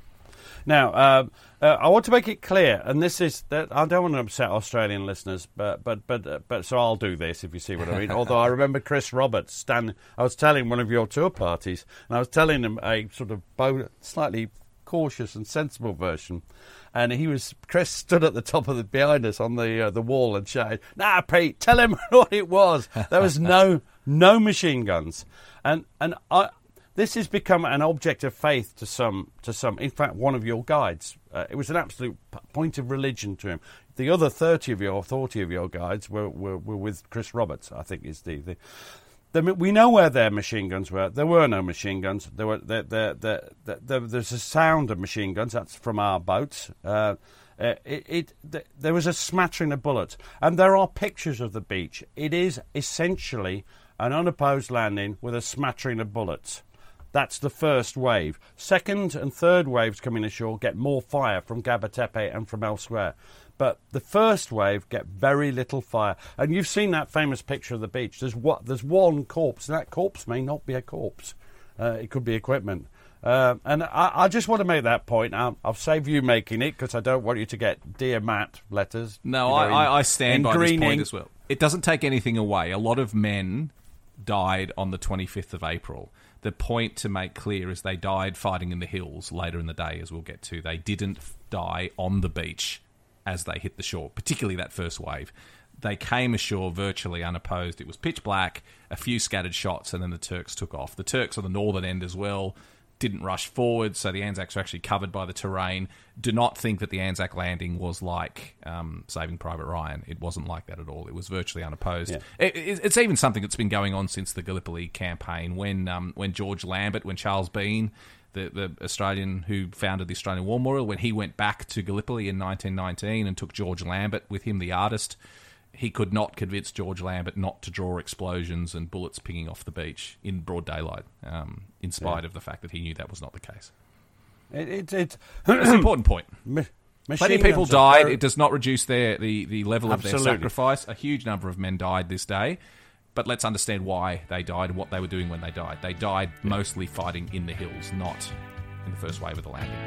Now, uh, uh, I want to make it clear, and this is that I don't want to upset Australian listeners, but but but uh, but so I'll do this if you see what I mean. Although I remember Chris Roberts stand, I was telling one of your tour parties, and I was telling him a sort of bo- slightly cautious and sensible version, and he was Chris stood at the top of the behind us on the uh, the wall and shouted, "Nah, Pete, tell him what it was." There was no no machine guns, and and I. This has become an object of faith to some. To some, in fact, one of your guides. Uh, it was an absolute p- point of religion to him. The other thirty of your, forty of your guides were, were, were with Chris Roberts. I think is the, the, the. We know where their machine guns were. There were no machine guns. There were. There, there, there, there, there, there's a sound of machine guns. That's from our boats. Uh, uh, it, it th- there was a smattering of bullets, and there are pictures of the beach. It is essentially an unopposed landing with a smattering of bullets. That's the first wave. Second and third waves coming ashore get more fire from Gaba Tepe and from elsewhere. But the first wave get very little fire. And you've seen that famous picture of the beach. There's what? There's one corpse, and that corpse may not be a corpse. Uh, it could be equipment. Uh, and I, I just want to make that point. I'll, I'll save you making it because I don't want you to get Dear Matt letters. No, you know, I, in, I stand by greening. this point as well. It doesn't take anything away. A lot of men died on the twenty-fifth of April. The point to make clear is they died fighting in the hills later in the day, as we'll get to. They didn't die on the beach as they hit the shore, particularly that first wave. They came ashore virtually unopposed. It was pitch black, a few scattered shots, and then the Turks took off. The Turks on the northern end as well didn't rush forward, so the Anzacs were actually covered by the terrain. Do not think that the Anzac landing was like um, Saving Private Ryan. It wasn't like that at all. It was virtually unopposed. Yeah. It, it, it's even something that's been going on since the Gallipoli campaign, when um, when George Lambert, when Charles Bean, the, the Australian who founded the Australian War Memorial, when he went back to Gallipoli in nineteen nineteen and took George Lambert with him, the artist, he could not convince George Lambert not to draw explosions and bullets pinging off the beach in broad daylight, um, in spite yeah. of the fact that he knew that was not the case. It, it, it, it's an important point. Ma- Plenty of people died. Very... It does not reduce their the, the level of Absolutely. their sacrifice. A huge number of men died this day. But let's understand why they died and what they were doing when they died. They died yeah. mostly fighting in the hills, not in the first wave of the landing.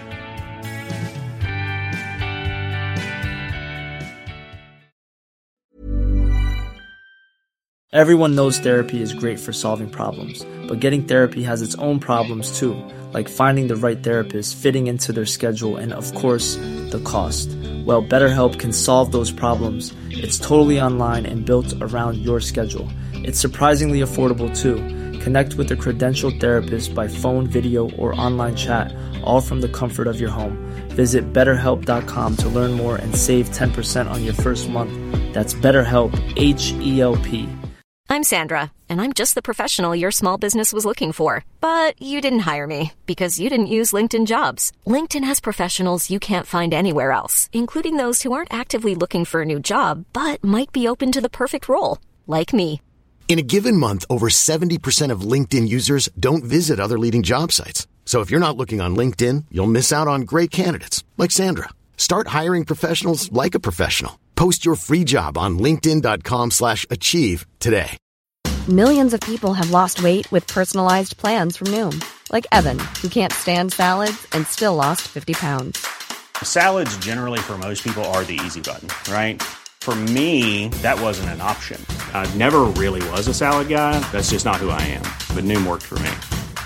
Everyone knows therapy is great for solving problems, but getting therapy has its own problems too, like finding the right therapist, fitting into their schedule, and of course, the cost. Well, BetterHelp can solve those problems. It's totally online and built around your schedule. It's surprisingly affordable too. Connect with a credentialed therapist by phone, video, or online chat, all from the comfort of your home. Visit better help dot com to learn more and save ten percent on your first month. That's BetterHelp, H E L P. I'm Sandra, and I'm just the professional your small business was looking for. But you didn't hire me because you didn't use LinkedIn Jobs. LinkedIn has professionals you can't find anywhere else, including those who aren't actively looking for a new job, but might be open to the perfect role, like me. In a given month, over seventy percent of LinkedIn users don't visit other leading job sites. So if you're not looking on LinkedIn, you'll miss out on great candidates like Sandra. Start hiring professionals like a professional. Post your free job on linkedin dot com slash achieve today. Millions of people have lost weight with personalized plans from Noom. Like Evan, who can't stand salads and still lost fifty pounds. Salads generally for most people are the easy button, right? For me, that wasn't an option. I never really was a salad guy. That's just not who I am. But Noom worked for me.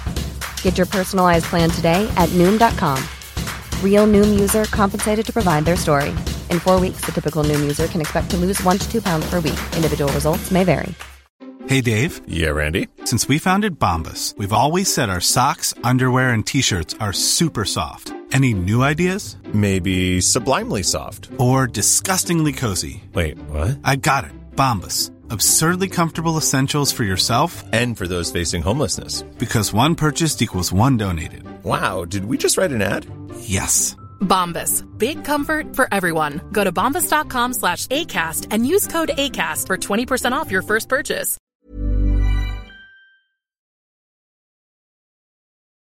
Get your personalized plan today at Noom dot com. Real Noom user compensated to provide their story. In four weeks, the typical Noom user can expect to lose one to two pounds per week. Individual results may vary. Hey, Dave. Yeah, Randy. Since we founded Bombas, we've always said our socks, underwear, and T-shirts are super soft. Any new ideas? Maybe sublimely soft. Or disgustingly cozy. Wait, what? I got it. Bombas. Absurdly comfortable essentials for yourself and for those facing homelessness. Because one purchased equals one donated. Wow, did we just write an ad? Yes. Bombas. Big comfort for everyone. Go to bombas dot com slash ACAST and use code ACAST for twenty percent off your first purchase.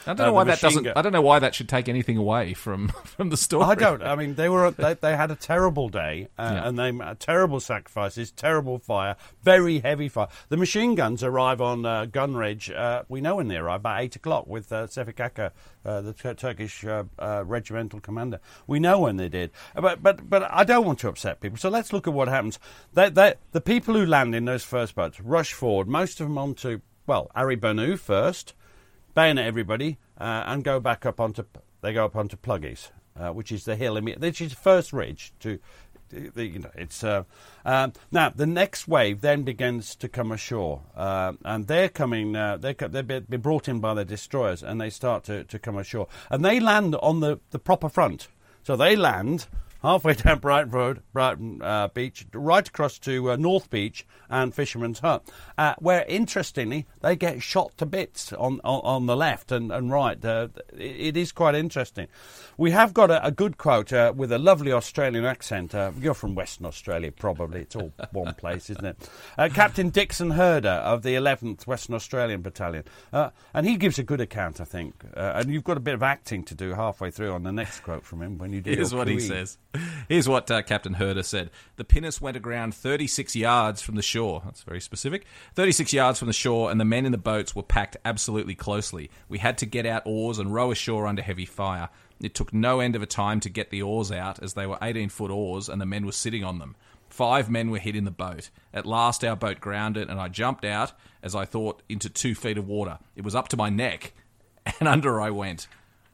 I don't know uh, why the that doesn't. gun. I don't know why that should take anything away from, from the story. I don't. I mean, they were they, they had a terrible day, uh, Yeah. and they uh, terrible sacrifices, terrible fire, very heavy fire. The machine guns arrive on uh, Gun Ridge. Uh, we know when they arrive about eight o'clock with uh, Sefik Aka, uh, the Tur- Turkish uh, uh, regimental commander. We know when they did, but but but I don't want to upset people. So let's look at what happens. They, they, the people who land in those first boats rush forward. Most of them onto well, Ari Banu first. Bayonet everybody, uh, and go back up onto, they go up onto Pluggies, uh, which is the hill, which is the first ridge to, the, you know, it's, uh, um, now the next wave then begins to come ashore, uh, and they're coming, uh, they they've been brought in by the destroyers, and they start to, to come ashore, and they land on the, the proper front, so they land halfway down Brighton Road, Brighton uh, Beach, right across to uh, North Beach and Fisherman's Hut, uh, where, interestingly, they get shot to bits on on, on the left and, and right. Uh, it, it is quite interesting. We have got a, a good quote uh, with a lovely Australian accent. Uh, you're from Western Australia, probably. It's all one place, isn't it? Uh, Captain Dixon Herder of the eleventh Western Australian Battalion. Uh, and he gives a good account, I think. Uh, and you've got a bit of acting to do halfway through on the next quote from him when you do Here's your what he cooee. says. Here's what uh, Captain Herder said. The pinnace went aground thirty-six yards from the shore. That's very specific. thirty-six yards from the shore, and the men in the boats were packed absolutely closely. We had to get out oars and row ashore under heavy fire. It took no end of a time to get the oars out, as they were eighteen-foot oars, and the men were sitting on them. Five men were hit in the boat. At last, our boat grounded, and I jumped out, as I thought, into two feet of water. It was up to my neck, and under I went.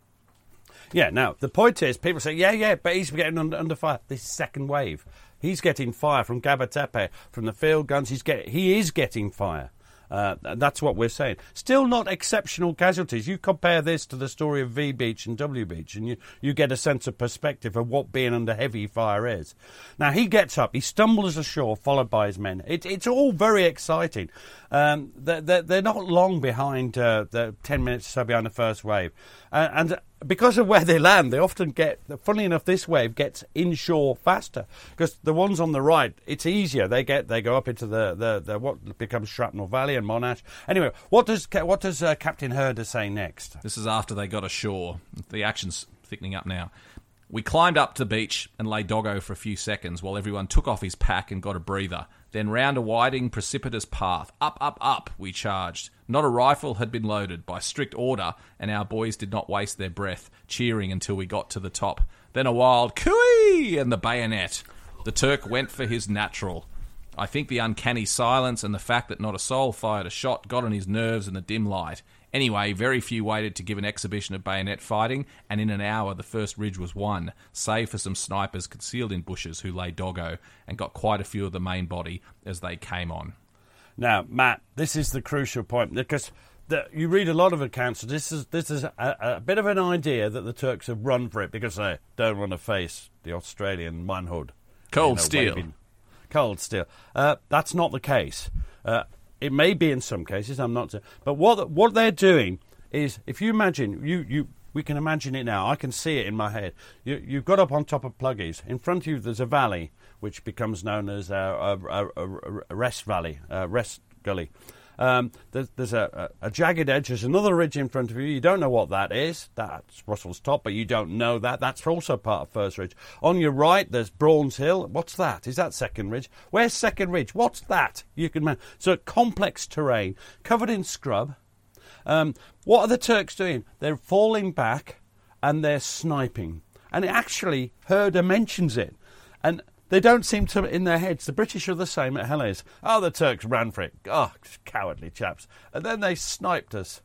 Yeah, now, the point is, people say, yeah, yeah, but he's getting under, under fire. This second wave. He's getting fire from Gaba Tepe, from the field guns. He's get, he is getting fire. Uh, that's what we're saying. Still not exceptional casualties. You compare this to the story of V Beach and W Beach, and you, you get a sense of perspective of what being under heavy fire is. Now, he gets up, he stumbles ashore, followed by his men. It, it's all very exciting. Um, they're, they're, they're not long behind, uh, the ten minutes or so behind the first wave. Uh, and because of where they land, they often get, funnily enough, this wave gets inshore faster. Because the ones on the right, it's easier. They get, they go up into the, the, the what becomes Shrapnel Valley and Monash. Anyway, what does what does uh, Captain Herder say next? This is after they got ashore. The action's thickening up now. We climbed up to the beach and lay doggo for a few seconds while everyone took off his pack and got a breather. Then round a winding, precipitous path, up, up, up, we charged. Not a rifle had been loaded by strict order, and our boys did not waste their breath, cheering until we got to the top. Then a wild cooey and the bayonet. The Turk went for his natural. I think the uncanny silence and the fact that not a soul fired a shot got on his nerves in the dim light. Anyway, very few waited to give an exhibition of bayonet fighting, and in an hour the first ridge was won, save for some snipers concealed in bushes who lay doggo and got quite a few of the main body as they came on. Now, Matt, this is the crucial point, because the, you read a lot of accounts. So this is this is a, a bit of an idea that the Turks have run for it because they don't want to face the Australian manhood. Cold you know, steel. Waving. Cold steel. Uh, that's not the case. Uh, it may be in some cases. I'm not. But what what they're doing is, if you imagine, you you we can imagine it now. I can see it in my head. You you've got up on top of Pluggies. In front of you, there's a valley which becomes known as a, a, a, a rest valley, a rest gully. Um, there's there's a, a, a jagged edge. There's another ridge in front of you. You don't know what that is. That's Russell's Top, but you don't know that. That's also part of First Ridge. On your right, there's Brawns Hill. What's that? Is that Second Ridge? Where's Second Ridge? What's that? You can so complex terrain covered in scrub. Um, what are the Turks doing? They're falling back and they're sniping. And it actually, Herder mentions it. And they don't seem to, in their heads, the British are the same at Helles. Oh, the Turks ran for it. Oh, cowardly chaps. And then they sniped us.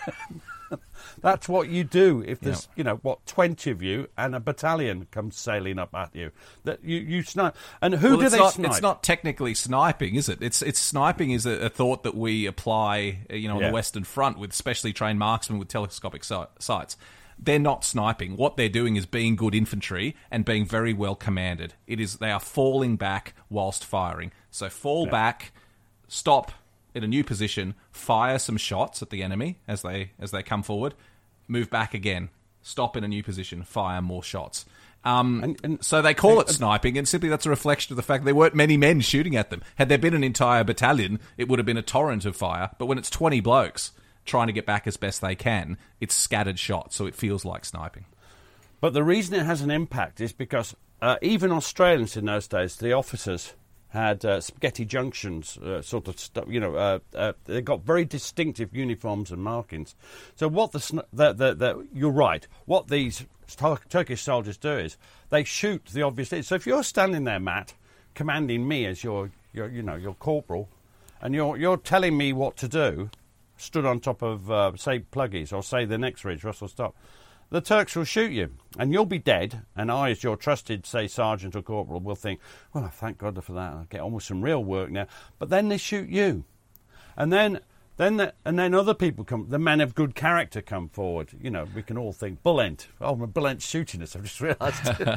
That's what you do if there's, yeah. you know, what, twenty of you and a battalion comes sailing up at you. That you, you snipe. And who well, do it's they not, snipe? It's not technically sniping, is it? It's it's sniping is a, a thought that we apply, you know, on yeah. the Western Front with specially trained marksmen with telescopic si- sights. They're not sniping. What they're doing is being good infantry and being very well commanded. It is they are falling back whilst firing. So fall yeah. back, stop in a new position, fire some shots at the enemy as they as they come forward, move back again, stop in a new position, fire more shots. Um, and, and, so they call it sniping, and simply that's a reflection of the fact there weren't many men shooting at them. Had there been an entire battalion, it would have been a torrent of fire. But when it's twenty blokes, trying to get back as best they can. It's scattered shots, so it feels like sniping. But the reason it has an impact is because uh, even Australians in those days, the officers had uh, spaghetti junctions, uh, sort of stuff. You know, uh, uh, they got very distinctive uniforms and markings. So what the, sn- the, the, the you're right. What these Tur- Turkish soldiers do is they shoot the obvious. So if you're standing there, Matt, commanding me as your, your you know, your corporal, and you're you're telling me what to do, stood on top of uh, say Pluggies or say the next ridge, Russell Stop, the Turks will shoot you, and you'll be dead, and I, as your trusted, say, sergeant or corporal, will think, well, thank God for that, I'll get on with some real work now. But then they shoot you. And then then the, and then other people come, the men of good character come forward. You know, we can all think, Bullent, oh, Bullent's shooting us, I've just realised it.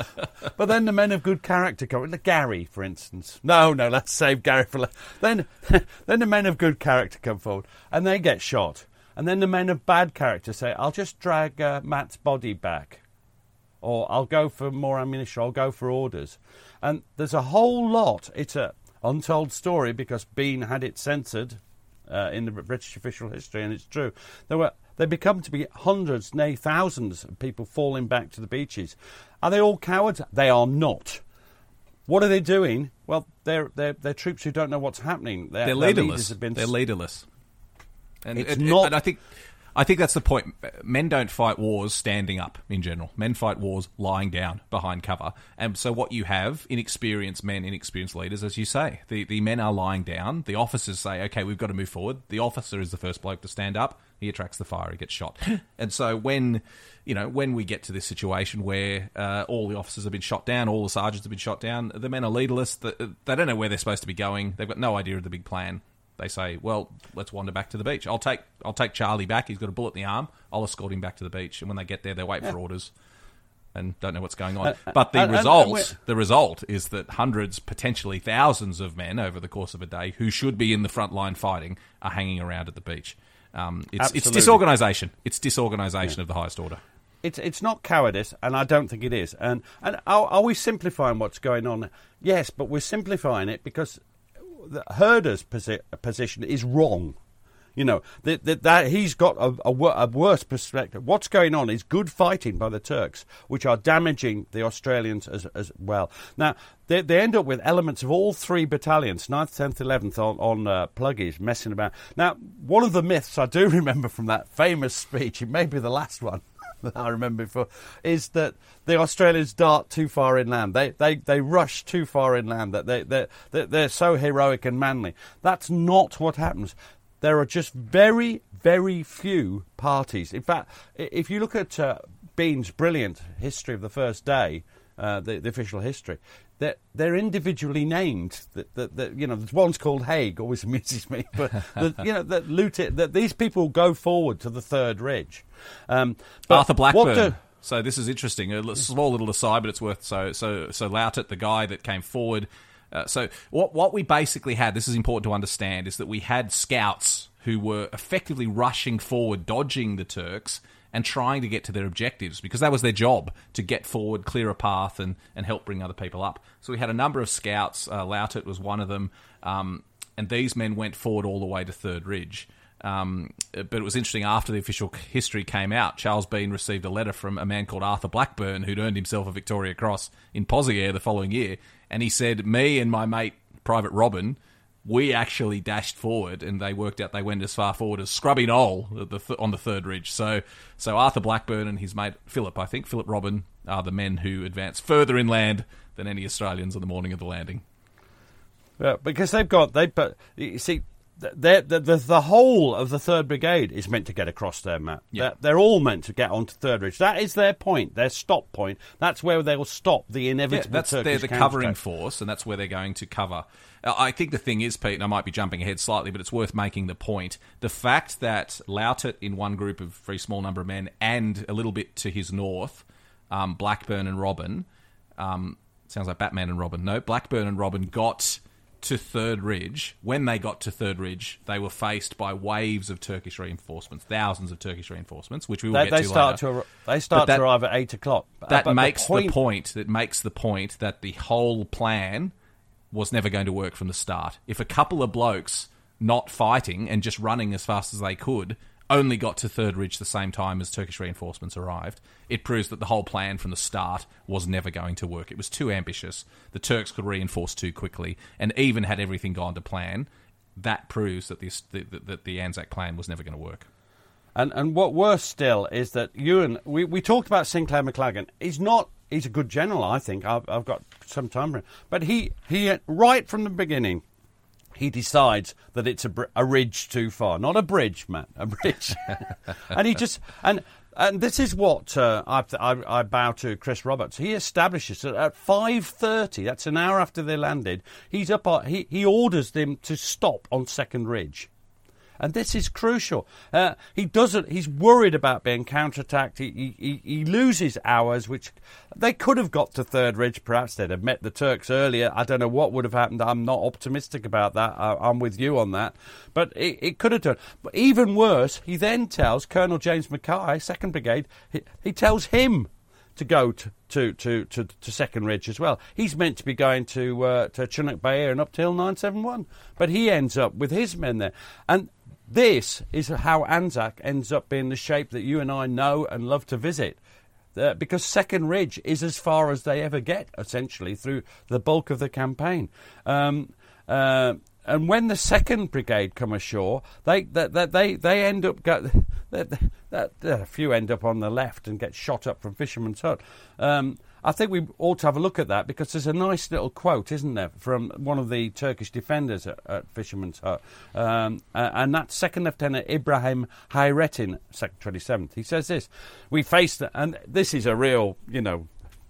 But then the men of good character come, like Gary, for instance. No, no, let's save Gary for later. Then, then the men of good character come forward, and they get shot. And then the men of bad character say, I'll just drag uh, Matt's body back. Or I'll go for more ammunition, I'll go for orders. And there's a whole lot. It's an untold story because Bean had it censored uh, in the British official history, and it's true. There were They become to be hundreds, nay thousands of people falling back to the beaches. Are they all cowards? They are not. What are they doing? Well, they're, they're, they're troops who don't know what's happening. Their, They're their leaderless. leaders have been They're leaderless. And It's it, not- and I think, I think that's the point. Men don't fight wars standing up in general. Men fight wars lying down behind cover. And so what you have, inexperienced men, inexperienced leaders, as you say, the, the men are lying down. The officers say, okay, we've got to move forward. The officer is the first bloke to stand up. He attracts the fire. He gets shot. And so when, you know, when we get to this situation where uh, all the officers have been shot down, all the sergeants have been shot down, the men are leaderless. They, they don't know where they're supposed to be going. They've got no idea of the big plan. They say, well, let's wander back to the beach. I'll take I'll take Charlie back. He's got a bullet in the arm. I'll escort him back to the beach. And when they get there, they wait Yeah. for orders and don't know what's going on. Uh, but the and- and- result, and we're- the result is that hundreds, potentially thousands of men over the course of a day who should be in the front line fighting are hanging around at the beach. Um, it's, it's Absolutely. disorganisation. It's disorganisation of the highest order. It's it's not cowardice, and I don't think it is. And and are, are we simplifying what's going on? Yes, but we're simplifying it because the Herder's posi- position is wrong. You know, that, that, that he's got a, a, wor- a worse perspective. What's going on is good fighting by the Turks, which are damaging the Australians as, as well. Now, they, they end up with elements of all three battalions, ninth, tenth, eleventh, on, on uh, Pluggies, messing about. Now, one of the myths I do remember from that famous speech, it may be the last one, that I remember before, is that the Australians dart too far inland. They they they rush too far inland. That they they they're, they're so heroic and manly. That's not what happens. There are just very very few parties. In fact, if you look at uh, Bean's brilliant history of the first day, uh, the, the official history, they're, they're individually named. That, that, that you know, there's one's called Haig, always amuses me. But the, you know, that Luton, that these people go forward to the third ridge. Um, but Arthur what Blackburn. do- So this is interesting. A li- small little aside, but it's worth. So so so Loutet, the guy that came forward. Uh, so what what we basically had, this is important to understand, is that we had scouts who were effectively rushing forward, dodging the Turks, and trying to get to their objectives, because that was their job, to get forward, clear a path, and, and help bring other people up. So we had a number of scouts. Uh, Loutet was one of them, um, and these men went forward all the way to Third Ridge. Um, but it was interesting, after the official history came out, Charles Bean received a letter from a man called Arthur Blackburn, who'd earned himself a Victoria Cross in Pozier the following year, and he said, me and my mate, Private Robin, we actually dashed forward, and they worked out they went as far forward as Scrubby Knoll at the th- on the Third Ridge. So, so Arthur Blackburn and his mate Philip, I think, Philip Robin, are the men who advanced further inland than any Australians on the morning of the landing. Yeah, because they've got they but you see the, the the the whole of the Third Brigade is meant to get across there, Matt. Yeah. They're, they're all meant to get onto Third Ridge. That is their point, their stop point. That's where they will stop the Yeah, inevitable that's Turkish they're the covering counterattack. force, and that's where they're going to cover. Uh, I think the thing is, Pete, and I might be jumping ahead slightly, but it's worth making the point. The fact that Loutet in one group of a very small number of men, and a little bit to his north, um, Blackburn and Robin, um, sounds like Batman and Robin. No, Blackburn and Robin got to Third Ridge. When they got to Third Ridge, they were faced by waves of Turkish reinforcements, thousands of Turkish reinforcements, which we will They, get they to start later. to ar- they start that- to arrive at eight o'clock. That But the makes the point, point- That makes the point that the whole plan was never going to work from the start. If a couple of blokes not fighting and just running as fast as they could, only got to Third Ridge the same time as Turkish reinforcements arrived. It proves that the whole plan from the start was never going to work. It was too ambitious. The Turks could reinforce too quickly, and even had everything gone to plan, that proves that, this, that, that the Anzac plan was never going to work. And and what worse still is that Ewan, we, we talked about Sinclair McLagan. He's not, he's a good general, I think. I've, I've got some time for him. But he, he, right from the beginning, he decides that it's a, br- a ridge too far. Not a bridge, Matt, a bridge. and he just, and and this is what uh, I, I, I bow to Chris Roberts. He establishes that at five thirty, that's an hour after they landed, he's up. On, he, he orders them to stop on Second Ridge. And this is crucial. Uh, he doesn't. He's worried about being counterattacked. He, he he loses hours, which they could have got to Third Ridge. Perhaps they'd have met the Turks earlier. I don't know what would have happened. I'm not optimistic about that. I, I'm with you on that. But it, it could have done. But even worse, he then tells Colonel James Mackay, Second Brigade. He, he tells him to go to, to, to, to, to Second Ridge as well. He's meant to be going to uh, to Chunuk Bair and up till nine seven one, but he ends up with his men there. And this is how Anzac ends up being the shape that you and I know and love to visit. Uh, because Second Ridge is as far as they ever get, essentially, through the bulk of the campaign. Um, uh, and when the Second Brigade come ashore, they they they, they end up... Go, they, they, a few end up on the left and get shot up from Fisherman's Hut. Um, I think we ought to have a look at that, because there's a nice little quote, isn't there, from one of the Turkish defenders at, at Fisherman's Hut. Um, uh, and that's Second Lieutenant Ibrahim Hayrettin, Sector twenty-seventh. He says this: we faced, and this is a real, you know,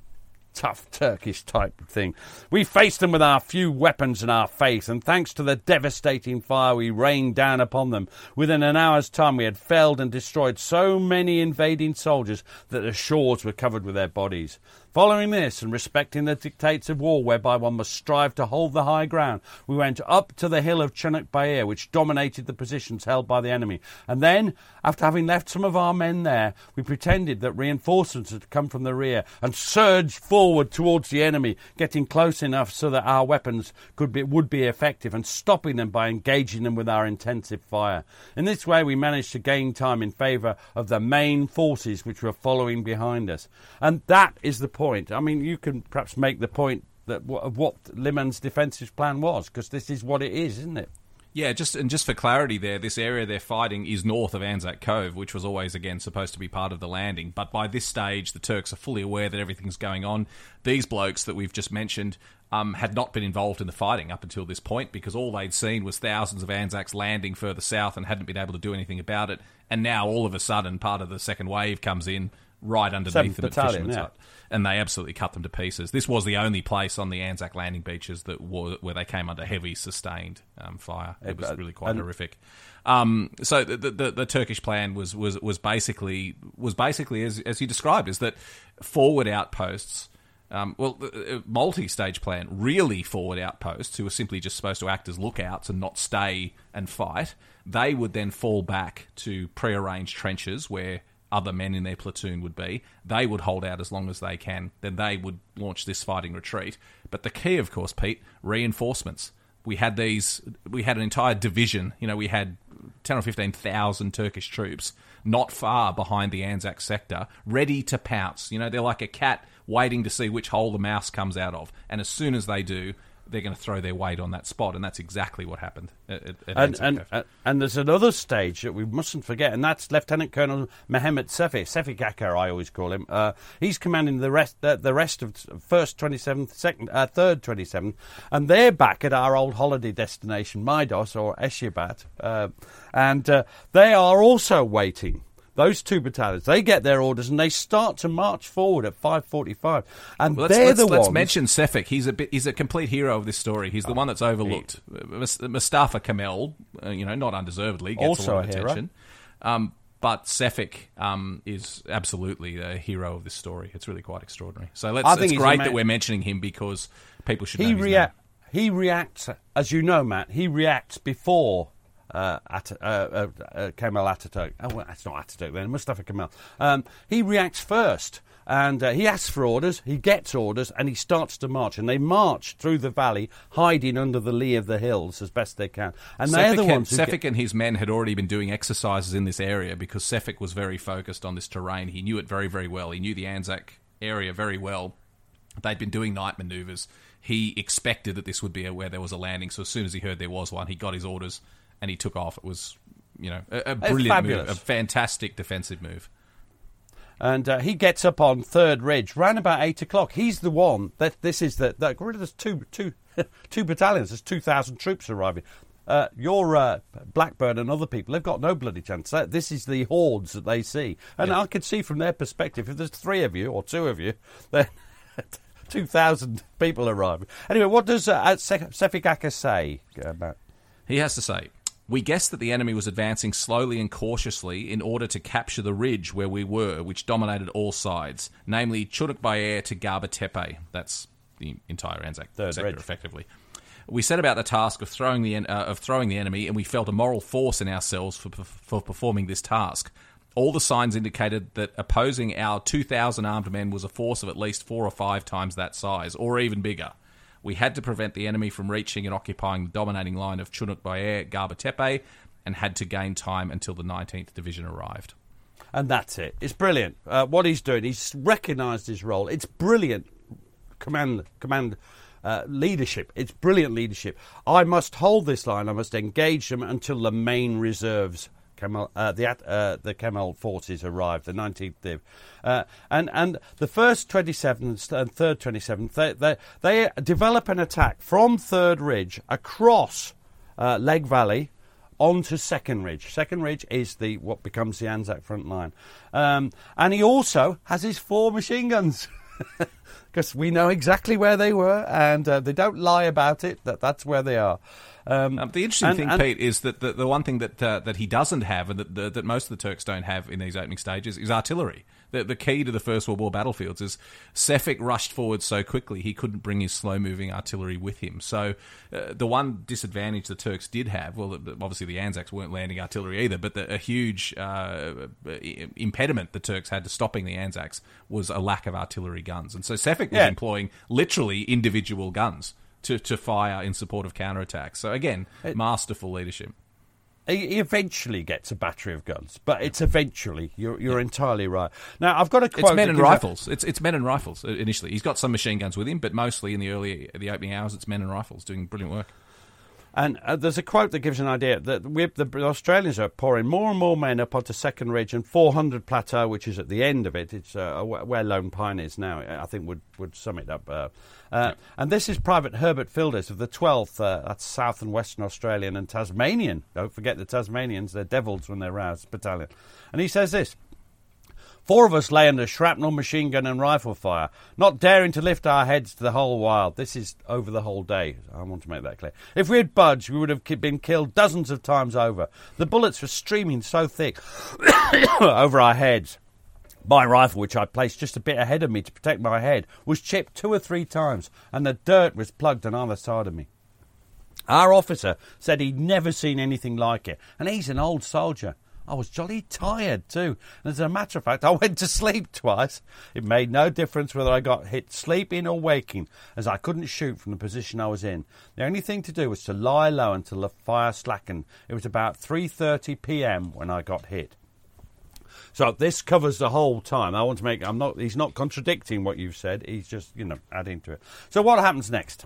tough Turkish type thing. We faced them with our few weapons and our faith, and thanks to the devastating fire we rained down upon them, within an hour's time we had felled and destroyed so many invading soldiers that the shores were covered with their bodies. Following this, and respecting the dictates of war whereby one must strive to hold the high ground, we went up to the hill of Chunuk Bair, which dominated the positions held by the enemy. And then, after having left some of our men there, we pretended that reinforcements had come from the rear and surged forward towards the enemy, getting close enough so that our weapons could be, would be effective, and stopping them by engaging them with our intensive fire. In this way, we managed to gain time in favour of the main forces which were following behind us. And that is the point. Point. I mean, you can perhaps make the point that of what Liman's defensive plan was, because this is what it is, isn't it? Yeah, just and just for clarity there, this area they're fighting is north of Anzac Cove, which was always, again, supposed to be part of the landing. But by this stage, the Turks are fully aware that everything's going on. These blokes that we've just mentioned um, had not been involved in the fighting up until this point, because all they'd seen was thousands of Anzacs landing further south and hadn't been able to do anything about it. And now, all of a sudden, part of the second wave comes in right underneath them at Fisherman's Hut. And they absolutely cut them to pieces. This was the only place on the Anzac landing beaches that were, where they came under heavy, sustained um, fire. It was really quite and, horrific. Um, so the, the the Turkish plan was was was basically was basically as as you described, is that forward outposts. Um, well, multi-stage plan, really forward outposts who were simply just supposed to act as lookouts and not stay and fight. They would then fall back to prearranged trenches where other men in their platoon would be. They would hold out as long as they can. Then they would launch this fighting retreat. But the key, of course, Pete, reinforcements. We had these. We had an entire division. You know, we had ten or fifteen thousand Turkish troops not far behind the Anzac sector, ready to pounce. You know, they're like a cat waiting to see which hole the mouse comes out of. And as soon as they do, they're going to throw their weight on that spot, and that's exactly what happened at, at and, and, and, and there's another stage that we mustn't forget, and that's Lieutenant Colonel Mehmet Sefi, Sefi Gakar, I always call him. Uh, he's commanding the rest uh, the rest of first twenty-seventh, second, uh, third twenty-seventh, and they're back at our old holiday destination, Maidos or Eshibat, uh, and uh, they are also waiting. Those two battalions, they get their orders and they start to march forward at five forty-five. And well, they're let's, the let's, ones... Let's mention Sefik. He's a bit, he's a complete hero of this story. He's the oh, one that's overlooked. He... Mustafa Kemal, uh, you know, not undeservedly, gets also a lot of a attention. Um, but Sefik um, is absolutely a hero of this story. It's really quite extraordinary. So let's, I think it's great man... that we're mentioning him, because people should know he his rea- name. He reacts, as you know, Matt, he reacts before uh, At, uh, uh, uh, Kemal Ataturk. Oh, well, it's not Ataturk then, Mustafa Kemal. Um, he reacts first. And uh, he asks for orders, he gets orders, and he starts to march. And they march through the valley, hiding under the lee of the hills as best they can. And they're the ones who Sefik get... and his men had already been doing exercises in this area because Sefik was very focused on this terrain. He knew it very, very well. He knew the Anzac area very well. They'd been doing night manoeuvres. He expected that this would be a, where there was a landing. So as soon as he heard there was one, he got his orders and he took off. It was, you know, a, a brilliant move, a fantastic defensive move. And uh, he gets up on Third Ridge round about eight o'clock. He's the one that this is the that there's two two two battalions. There's two thousand troops arriving. Uh, your uh, Blackburn and other people, they've got no bloody chance. This is the hordes that they see, and yeah. I could see from their perspective, if there's three of you or two of you, then two thousand people arriving. Anyway, what does uh, Sefik Aka say about? He has to say, we guessed that the enemy was advancing slowly and cautiously in order to capture the ridge where we were, which dominated all sides, namely Chunuk Bair to Gaba Tepe. That's the entire Anzac Third sector, ridge. effectively. We set about the task of throwing the uh, of throwing the enemy, and we felt a moral force in ourselves for for performing this task. All the signs indicated that opposing our two thousand armed men was a force of at least four or five times that size, or even bigger. We had to prevent the enemy from reaching and occupying the dominating line of Chunuk Bair, Gaba Tepe, and had to gain time until the nineteenth Division arrived. And that's it. It's brilliant. Uh, what he's doing, he's recognised his role. It's brilliant command command uh, leadership. It's brilliant leadership. I must hold this line. I must engage them until the main reserves Kemal, uh, the uh, the Kemal forces arrived, the nineteenth Div, uh, and and the first twenty-seventh and third twenty-seventh, they, they they develop an attack from Third Ridge across uh, Leg Valley onto Second Ridge. Second Ridge is the what becomes the Anzac front line, um, and he also has his four machine guns. Because we know exactly where they were, and uh, they don't lie about it. That that's where they are. Um, um, the interesting and, thing, and, Pete, is that the, the one thing that uh, that he doesn't have, and that the, that most of the Turks don't have in these opening stages, is artillery. The, the key to the First World War battlefields is Sefik rushed forward so quickly he couldn't bring his slow-moving artillery with him. So uh, the one disadvantage the Turks did have, well, obviously the Anzacs weren't landing artillery either, but the, a huge uh, impediment the Turks had to stopping the Anzacs was a lack of artillery guns. And so Sefik was yeah. employing literally individual guns to, to fire in support of counterattacks. So again, it, masterful leadership. He eventually gets a battery of guns, but it's eventually. You're you're yeah. entirely right. Now I've got a quote. It's men and rifles. A... It's it's men and rifles initially. He's got some machine guns with him, but mostly in the early the opening hours, it's men and rifles doing brilliant work. And uh, there's a quote that gives an idea that we, the Australians are pouring more and more men up onto Second Ridge and four hundred Plateau, which is at the end of it. It's uh, where Lone Pine is now, I think would, would sum it up. Uh, uh, yeah. And this is Private Herbert Filders of the twelfth, uh, that's South and Western Australian and Tasmanian. Don't forget the Tasmanians, they're devils when they're roused, battalion. And he says this. Four of us lay under shrapnel, machine gun and rifle fire, not daring to lift our heads the whole while. This is over the whole day. I want to make that clear. If we had budged, we would have been killed dozens of times over. The bullets were streaming so thick over our heads. My rifle, which I placed just a bit ahead of me to protect my head, was chipped two or three times, and the dirt was plugged on either side of me. Our officer said he'd never seen anything like it, and he's an old soldier. I was jolly tired too, and as a matter of fact, I went to sleep twice. It made no difference whether I got hit sleeping or waking, as I couldn't shoot from the position I was in. The only thing to do was to lie low until the fire slackened. It was about three thirty p.m. when I got hit. So this covers the whole time. I want to make. I'm not. He's not contradicting what you've said. He's just, you know, adding to it. So what happens next?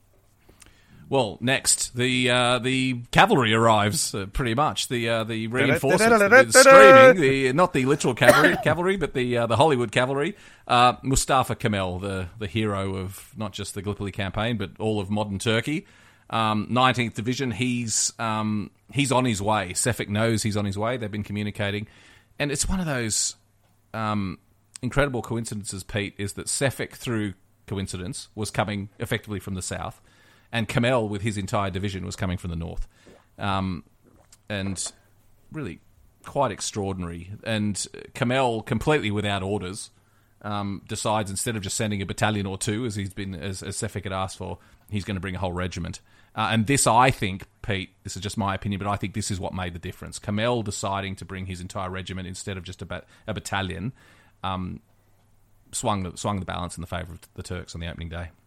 Well, next the uh, the cavalry arrives. Uh, pretty much the uh, the reinforcements, the screaming, the not the literal cavalry, cavalry, but the uh, the Hollywood cavalry. Uh, Mustafa Kemal, the the hero of not just the Gallipoli campaign, but all of modern Turkey. Um, nineteenth Division. He's um, he's on his way. Sefik knows he's on his way. They've been communicating, and it's one of those um, incredible coincidences. Pete, is that Sefik, through coincidence, was coming effectively from the south. And Kemal, with his entire division, was coming from the north. Um, and really quite extraordinary. And Kemal, completely without orders, um, decides instead of just sending a battalion or two, as he's been as, as Sefik had asked for, he's going to bring a whole regiment. Uh, and this, I think, Pete, this is just my opinion, but I think this is what made the difference. Kamel deciding to bring his entire regiment instead of just a, bat- a battalion um, swung the, swung the balance in the favour of the Turks on the opening day.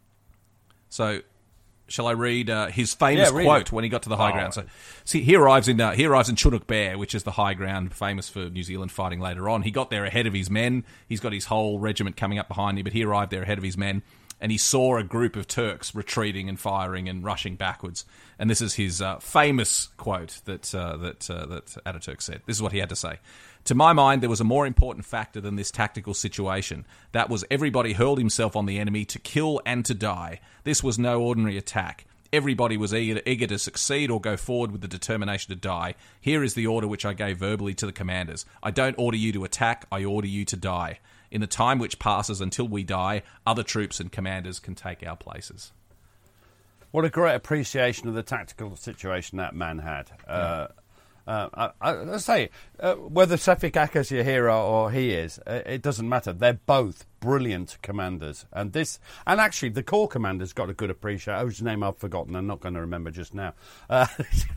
So, shall I read uh, his famous yeah, quote it. when he got to the high oh. ground? So, see, he arrives in uh, he arrives in Chunuk Bair, which is the high ground famous for New Zealand fighting later on. He got there ahead of his men. He's got his whole regiment coming up behind him, but he arrived there ahead of his men, and he saw a group of Turks retreating and firing and rushing backwards. And this is his uh, famous quote that uh, that uh, that Ataturk said. This is what he had to say. To my mind, there was a more important factor than this tactical situation. That was everybody hurled himself on the enemy to kill and to die. This was no ordinary attack. Everybody was eager to, eager to succeed or go forward with the determination to die. Here is the order which I gave verbally to the commanders. I don't order you to attack, I order you to die. In the time which passes until we die, other troops and commanders can take our places. What a great appreciation of the tactical situation that man had. Uh, uh, I, I say, uh, whether Sefik Aka's your hero or he is, uh, it doesn't matter. They're both brilliant commanders. And this, and actually, the Corps commander's got a good appreciation, whose name I've forgotten, I'm not going to remember just now. Uh,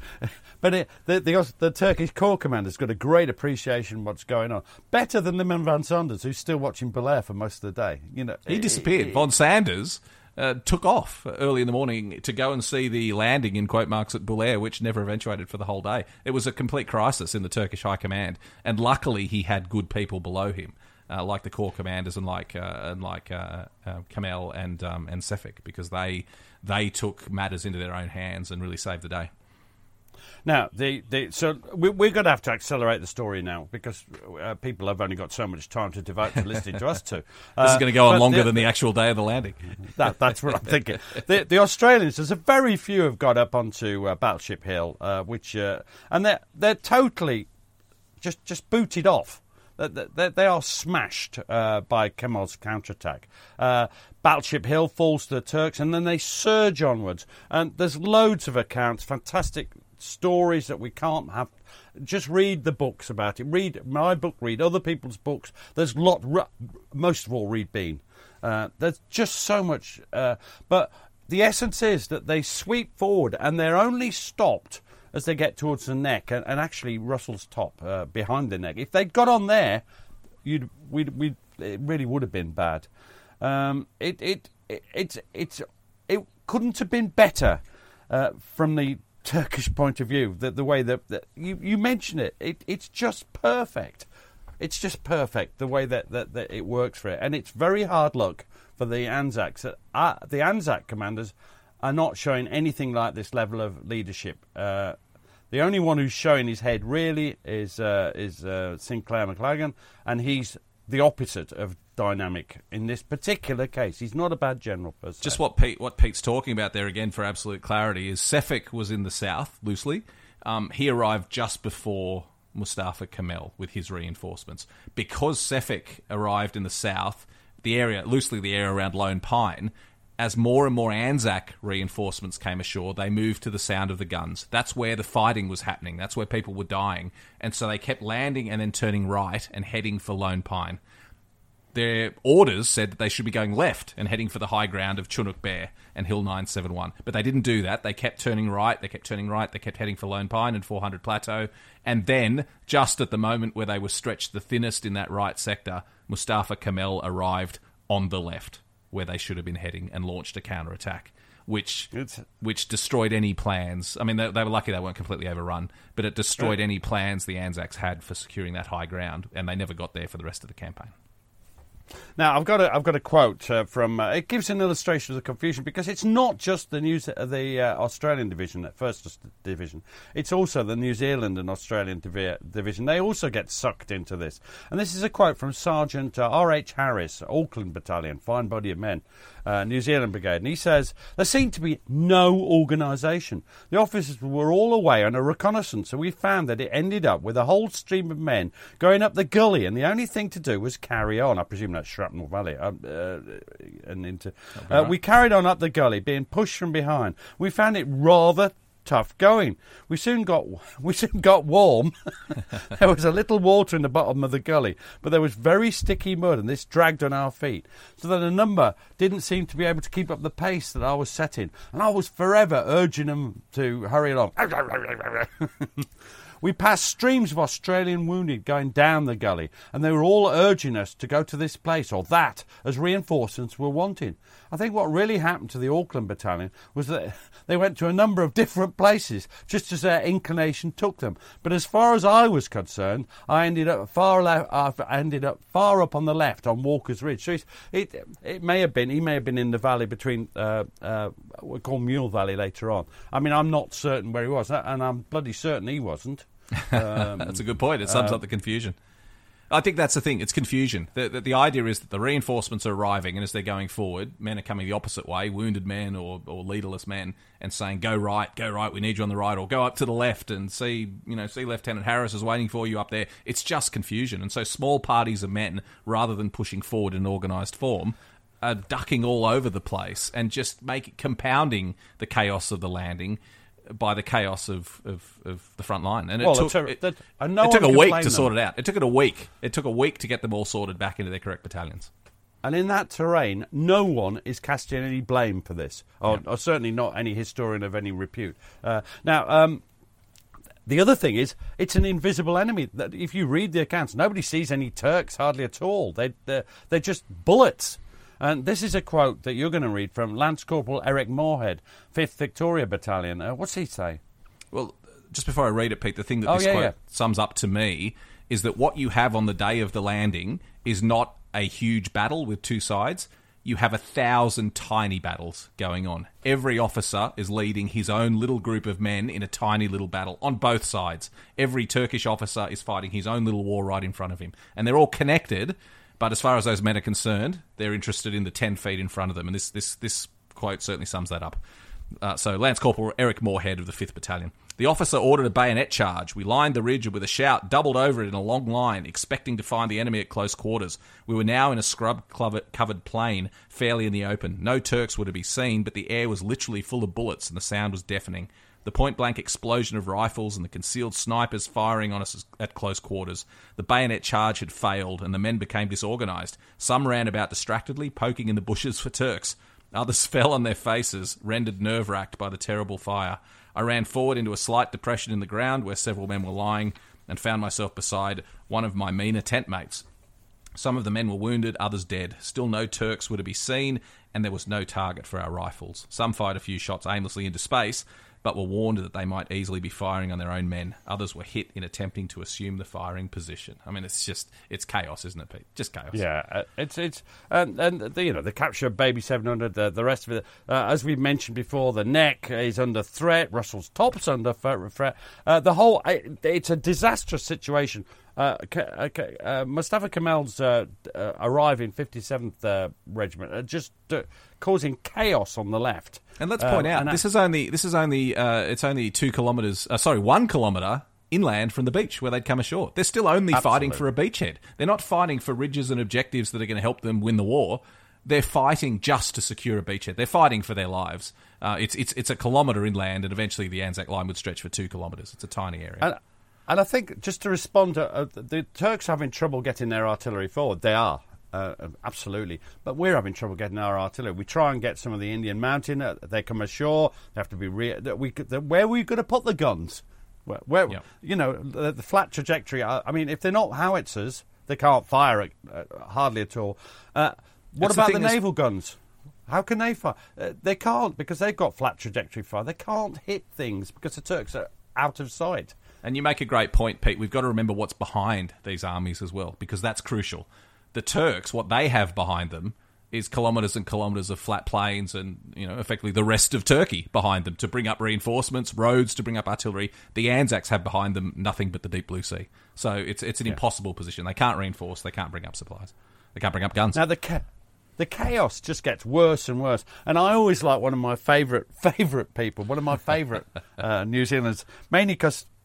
but it, the, the, the Turkish Corps commander's got a great appreciation of what's going on. Better than Liman van Sanders, who's still watching Belair for most of the day. You know, He disappeared. It, it, Von Sanders uh, took off early in the morning to go and see the landing, in quote marks, at Belair, which never eventuated for the whole day. It was a complete crisis in the Turkish High Command, and luckily he had good people below him. Uh, like the Corps commanders and like uh, and like uh, uh, Kamel and um, and Sefik, because they they took matters into their own hands and really saved the day. Now, the, the so we, we're going to have to accelerate the story now, because uh, people have only got so much time to devote to listening to us two. Uh, this is going to go on longer the, than the actual day of the landing. That, that's what I'm thinking. The, the Australians, there's a very few have got up onto uh, Battleship Hill, uh, which uh, and they're they're totally just just booted off. They, they are smashed uh, by Kemal's counterattack. Uh, Battleship Hill falls to the Turks, and then they surge onwards. And there's loads of accounts, fantastic stories that we can't have. Just read the books about it. Read my book, read other people's books. There's a lot, most of all, read Bean. Uh, there's just so much. Uh, but the essence is that they sweep forward, and they're only stopped as they get towards the neck, and, and actually Russell's top uh, behind the neck. If they'd got on there, you'd we'd, we'd, it really would have been bad. Um, it, it it it's it's it couldn't have been better uh, from the Turkish point of view. The, the way that, that you you mentioned it, it, it's just perfect. It's just perfect the way that, that, that it works for it, and it's very hard luck for the Anzacs. Uh, the Anzac commanders are not showing anything like this level of leadership. Uh, the only one who's showing his head really is uh, is uh, Sinclair McLagan, and he's the opposite of dynamic in this particular case. He's not a bad general per se. Just what Pete what Pete's talking about there, again, for absolute clarity, is Sefik was in the south, loosely. Um, he arrived just before Mustafa Kemal with his reinforcements. Because Sefik arrived in the south, the area, loosely the area around Lone Pine, as more and more Anzac reinforcements came ashore, they moved to the sound of the guns. That's where the fighting was happening. That's where people were dying. And so they kept landing and then turning right and heading for Lone Pine. Their orders said that they should be going left and heading for the high ground of Chunuk Bair and Hill nine seven one. But they didn't do that. They kept turning right, they kept turning right, they kept heading for Lone Pine and four hundred Plateau. And then, just at the moment where they were stretched the thinnest in that right sector, Mustafa Kemal arrived on the left, where they should have been heading, and launched a counterattack, which it's, which destroyed any plans. I mean, they, they were lucky they weren't completely overrun, but it destroyed uh, any plans the Anzacs had for securing that high ground, and they never got there for the rest of the campaign. Now, I've got a, I've got a quote uh, from... Uh, it gives an illustration of the confusion, because it's not just the New, uh, the uh, Australian division, at first division. It's also the New Zealand and Australian divi- division. They also get sucked into this. And this is a quote from Sergeant uh, R H Harris, Auckland Battalion, fine body of men, uh, New Zealand Brigade. And he says, there seemed to be no organisation. The officers were all away on a reconnaissance, so we found that it ended up with a whole stream of men going up the gully, and the only thing to do was carry on. I presume that's Shrapnel Valley. Uh, uh, and into, uh, we carried on up the gully, being pushed from behind. We found it rather tough going. We soon got we soon got warm. There was a little water in the bottom of the gully, but there was very sticky mud, and this dragged on our feet, so that a number didn't seem to be able to keep up the pace that I was setting, and I was forever urging them to hurry along. We passed streams of Australian wounded going down the gully, and they were all urging us to go to this place or that as reinforcements were wanted. I think what really happened to the Auckland Battalion was that they went to a number of different places, just as their inclination took them. But as far as I was concerned, I ended up far left. I ended up far up on the left on Walker's Ridge. So it it may have been he may have been in the valley between uh, uh, we call Mule Valley later on. I mean, I'm not certain where he was, and I'm bloody certain he wasn't. Um, that's a good point. It sums uh, up the confusion. I think that's the thing. It's confusion. The, the, the idea is that the reinforcements are arriving, and as they're going forward, men are coming the opposite way, wounded men or, or leaderless men, and saying, go right, go right, we need you on the right, or go up to the left and see, you know, see Lieutenant Harris is waiting for you up there. It's just confusion. And so small parties of men, rather than pushing forward in organised form, are ducking all over the place and just make compounding the chaos of the landing by the chaos of, of, of the front line. And it well, took, a, it, that, no it took a week to them. sort it out. It took it a week. It took a week to get them all sorted back into their correct battalions. And in that terrain, no one is casting any blame for this, or, yeah. or certainly not any historian of any repute. Uh, now, um, the other thing is, it's an invisible enemy. That if you read the accounts, nobody sees any Turks hardly at all. They, they're, they're just bullets. And this is a quote that you're going to read from Lance Corporal Eric Moorhead, fifth Victoria Battalion. Uh, what's he say? Well, just before I read it, Pete, the thing that oh, this yeah, quote yeah. sums up to me is that what you have on the day of the landing is not a huge battle with two sides. You have a thousand tiny battles going on. Every officer is leading his own little group of men in a tiny little battle on both sides. Every Turkish officer is fighting his own little war right in front of him. And they're all connected. But as far as those men are concerned, they're interested in the ten feet in front of them. And this this, this quote certainly sums that up. Uh, so Lance Corporal Eric Moorhead of the fifth Battalion. The officer ordered a bayonet charge. We lined the ridge and with a shout, doubled over it in a long line, expecting to find the enemy at close quarters. We were now in a scrub-covered plain, fairly in the open. No Turks were to be seen, but the air was literally full of bullets and the sound was deafening. The point-blank explosion of rifles and the concealed snipers firing on us at close quarters. The bayonet charge had failed, and the men became disorganised. Some ran about distractedly, poking in the bushes for Turks. Others fell on their faces, rendered nerve-racked by the terrible fire. I ran forward into a slight depression in the ground where several men were lying, and found myself beside one of my meaner tent mates. Some of the men were wounded, others dead. Still no Turks were to be seen, and there was no target for our rifles. Some fired a few shots aimlessly into space, but were warned that they might easily be firing on their own men. Others were hit in attempting to assume the firing position. I mean, it's just, it's chaos, isn't it, Pete? Just chaos. Yeah, uh, it's, it's, and, and the, you know, the capture of Baby seven hundred, the, the rest of it, uh, as we mentioned before, the neck is under threat, Russell's top's under threat. Uh, the whole, it, it's a disastrous situation. Uh, uh, Mustafa Kemal's uh, uh, arriving fifty-seventh uh, Regiment, uh, just uh, causing chaos on the left. And let's point uh, out, this is only this is only uh, it's only two kilometres. Uh, sorry, one kilometre inland from the beach where they'd come ashore. They're still only Absolutely. fighting for a beachhead. They're not fighting for ridges and objectives that are going to help them win the war. They're fighting just to secure a beachhead. They're fighting for their lives. Uh, it's it's it's a kilometre inland, and eventually the Anzac Line would stretch for two kilometres. It's a tiny area. And, And I think, just to respond to uh, the Turks having trouble getting their artillery forward, they are, uh, absolutely. But we're having trouble getting our artillery. We try and get some of the Indian Mountain, uh, they come ashore, they have to be... Re- we, the, where are we going to put the guns? Where, where yep. You know, the, the flat trajectory, I, I mean, if they're not howitzers, they can't fire it, uh, hardly at all. Uh, what That's about the, the naval guns? How can they fire? Uh, they can't, because they've got flat trajectory fire. They can't hit things because the Turks are out of sight. And you make a great point, Pete. We've got to remember what's behind these armies as well, because that's crucial. The Turks, what they have behind them is kilometres and kilometres of flat plains and, you know, effectively the rest of Turkey behind them to bring up reinforcements, roads to bring up artillery. The Anzacs have behind them nothing but the deep blue sea. So it's it's an yeah. impossible position. They can't reinforce. They can't bring up supplies. They can't bring up guns. Now, the ca- the chaos just gets worse and worse. And I always like one of my favourite favourite people, one of my favourite uh, New Zealanders, mainly because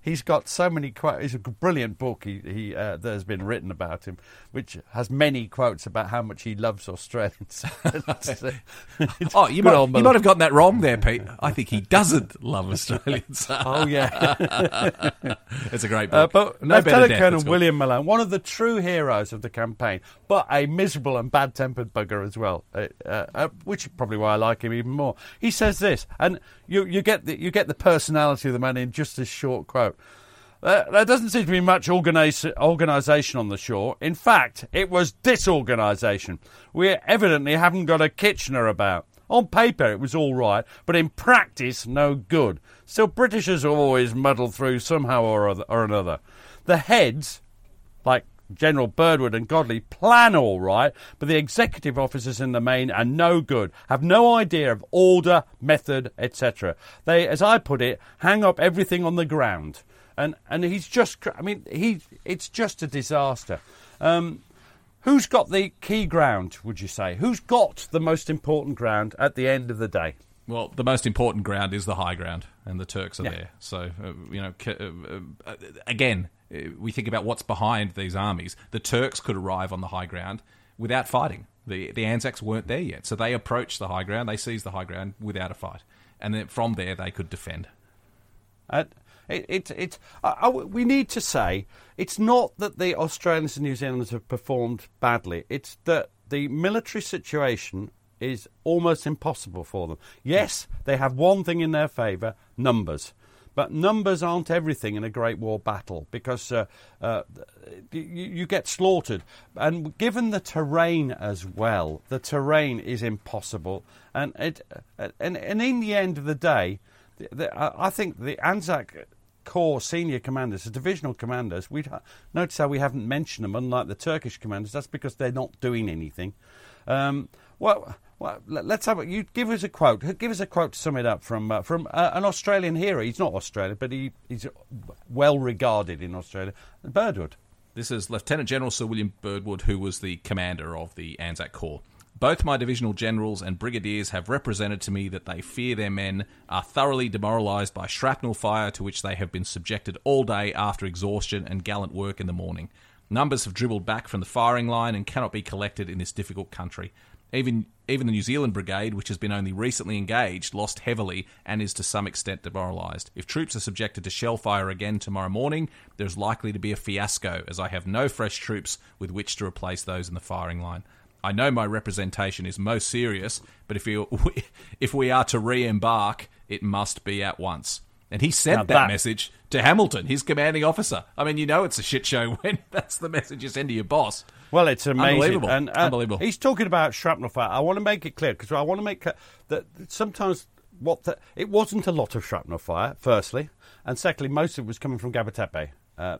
he's got so many quotes. It's a brilliant book he, he uh, that has been written about him, which has many quotes about how much he loves Australians. it's, uh, it's oh, you might, you might have gotten that wrong there, Pete. I think he doesn't love Australians. Oh, yeah. It's a great book. Uh, but no Lieutenant Colonel William Malone, one of the true heroes of the campaign, but a miserable and bad-tempered bugger as well, uh, uh, which is probably why I like him even more. He says this, and you, you get the, you get the personality of the man in just this short quote. Uh, there doesn't seem to be much organis- organisation on the shore. In fact, it was disorganisation. We evidently haven't got a Kitchener about. On paper, it was all right, but in practice, no good. Still, Britishers always muddle through somehow or, other, or another. The heads, like General Birdwood and Godley, plan all right, but the executive officers in the main are no good, have no idea of order, method, et cetera. They, as I put it, hang up everything on the ground. And and he's just, I mean, he it's just a disaster. Um, who's got the key ground, would you say? Who's got the most important ground at the end of the day? Well, the most important ground is the high ground, and the Turks are yeah. there. So, uh, you know, uh, uh, again, uh, we think about what's behind these armies. The Turks could arrive on the high ground without fighting. The, the Anzacs weren't there yet. So they approached the high ground, they seized the high ground without a fight. And then from there, they could defend. Uh, It, it, it, I, I, we need to say it's not that the Australians and New Zealanders have performed badly. It's that the military situation is almost impossible for them. Yes, they have one thing in their favour, numbers. But numbers aren't everything in a Great War battle because uh, uh, you, you get slaughtered. And given the terrain as well, the terrain is impossible. And, it, and, and in the end of the day, the, the, I think the Anzac Corps senior commanders, the divisional commanders, we notice how we haven't mentioned them, unlike the Turkish commanders. That's because they're not doing anything. Um, well, well, let's have it. You give us a quote. Give us a quote to sum it up from uh, from uh, an Australian hero. He's not Australian, but he, he's well regarded in Australia. Birdwood. This is Lieutenant General Sir William Birdwood, who was the commander of the Anzac Corps. Both my divisional generals and brigadiers have represented to me that they fear their men are thoroughly demoralised by shrapnel fire to which they have been subjected all day after exhaustion and gallant work in the morning. Numbers have dribbled back from the firing line and cannot be collected in this difficult country. Even even the New Zealand Brigade, which has been only recently engaged, lost heavily and is to some extent demoralised. If troops are subjected to shell fire again tomorrow morning, there is likely to be a fiasco, as I have no fresh troops with which to replace those in the firing line. I know my representation is most serious, but if we, if we are to re-embark, it must be at once. And he sent that, that message to Hamilton, his commanding officer. I mean, you know it's a shit show when that's the message you send to your boss. Well, it's amazing. Unbelievable. And, uh, Unbelievable. He's talking about shrapnel fire. I want to make it clear, because I want to make uh, that sometimes what the, it wasn't a lot of shrapnel fire, firstly, and secondly, most of it was coming from Gaba Tepe. Uh,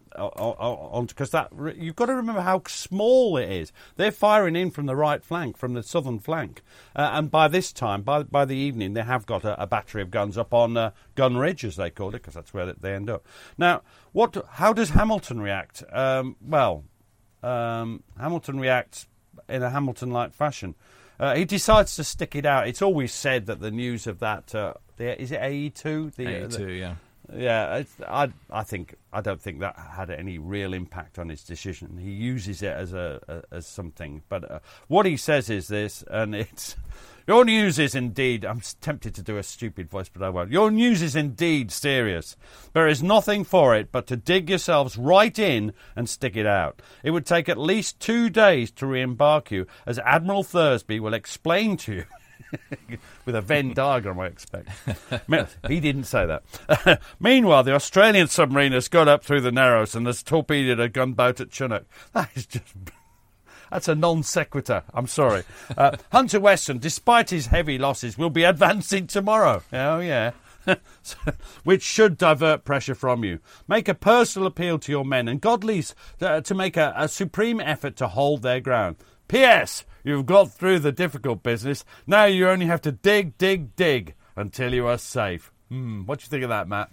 on because that you've got to remember how small it is. They're firing in from the right flank, from the southern flank, uh, and by this time, by by the evening, they have got a, a battery of guns up on uh, Gun Ridge, as they call it, because that's where they end up. Now, what? How does Hamilton react? Um, well, um, Hamilton reacts in a Hamilton-like fashion. Uh, he decides to stick it out. It's always said that the news of that uh, the, is it A E two? The, A E two, the, yeah. Yeah, it's, I I think I don't think that had any real impact on his decision. He uses it as a, a as something, but uh, what he says is this, and it's your news is indeed. I'm tempted to do a stupid voice, but I won't. Your news is indeed serious. There is nothing for it but to dig yourselves right in and stick it out. It would take at least two days to re-embark you, as Admiral Thursby will explain to you. With a Venn diagram, I expect. He didn't say that. Meanwhile, the Australian submarine has got up through the Narrows and has torpedoed a gunboat at Chinook. That is just... That's a non sequitur. I'm sorry. Uh, Hunter Weston, despite his heavy losses, will be advancing tomorrow. Oh, yeah. Which should divert pressure from you. Make a personal appeal to your men and Godley's uh, to make a, a supreme effort to hold their ground. P S You've got through the difficult business. Now you only have to dig, dig, dig until you are safe. Hmm, what do you think of that, Matt?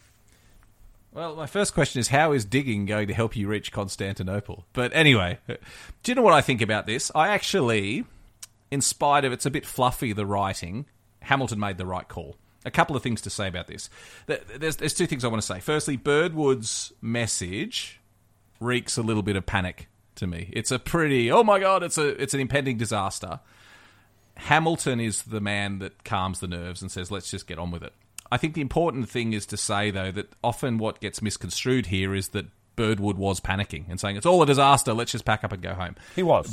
Well, my first question is, how is digging going to help you reach Constantinople? But anyway, do you know what I think about this? I actually, in spite of it's a bit fluffy, the writing, Hamilton made the right call. a couple of things to say about this. There's, there's two things I want to say. Firstly, Birdwood's message reeks a little bit of panic to me. It's a pretty, oh my God, it's a it's an impending disaster. Hamilton is the man that calms the nerves and says, let's just get on with it. I think the important thing is to say, though, that often what gets misconstrued here is that Birdwood was panicking and saying, it's all a disaster, let's just pack up and go home. He was.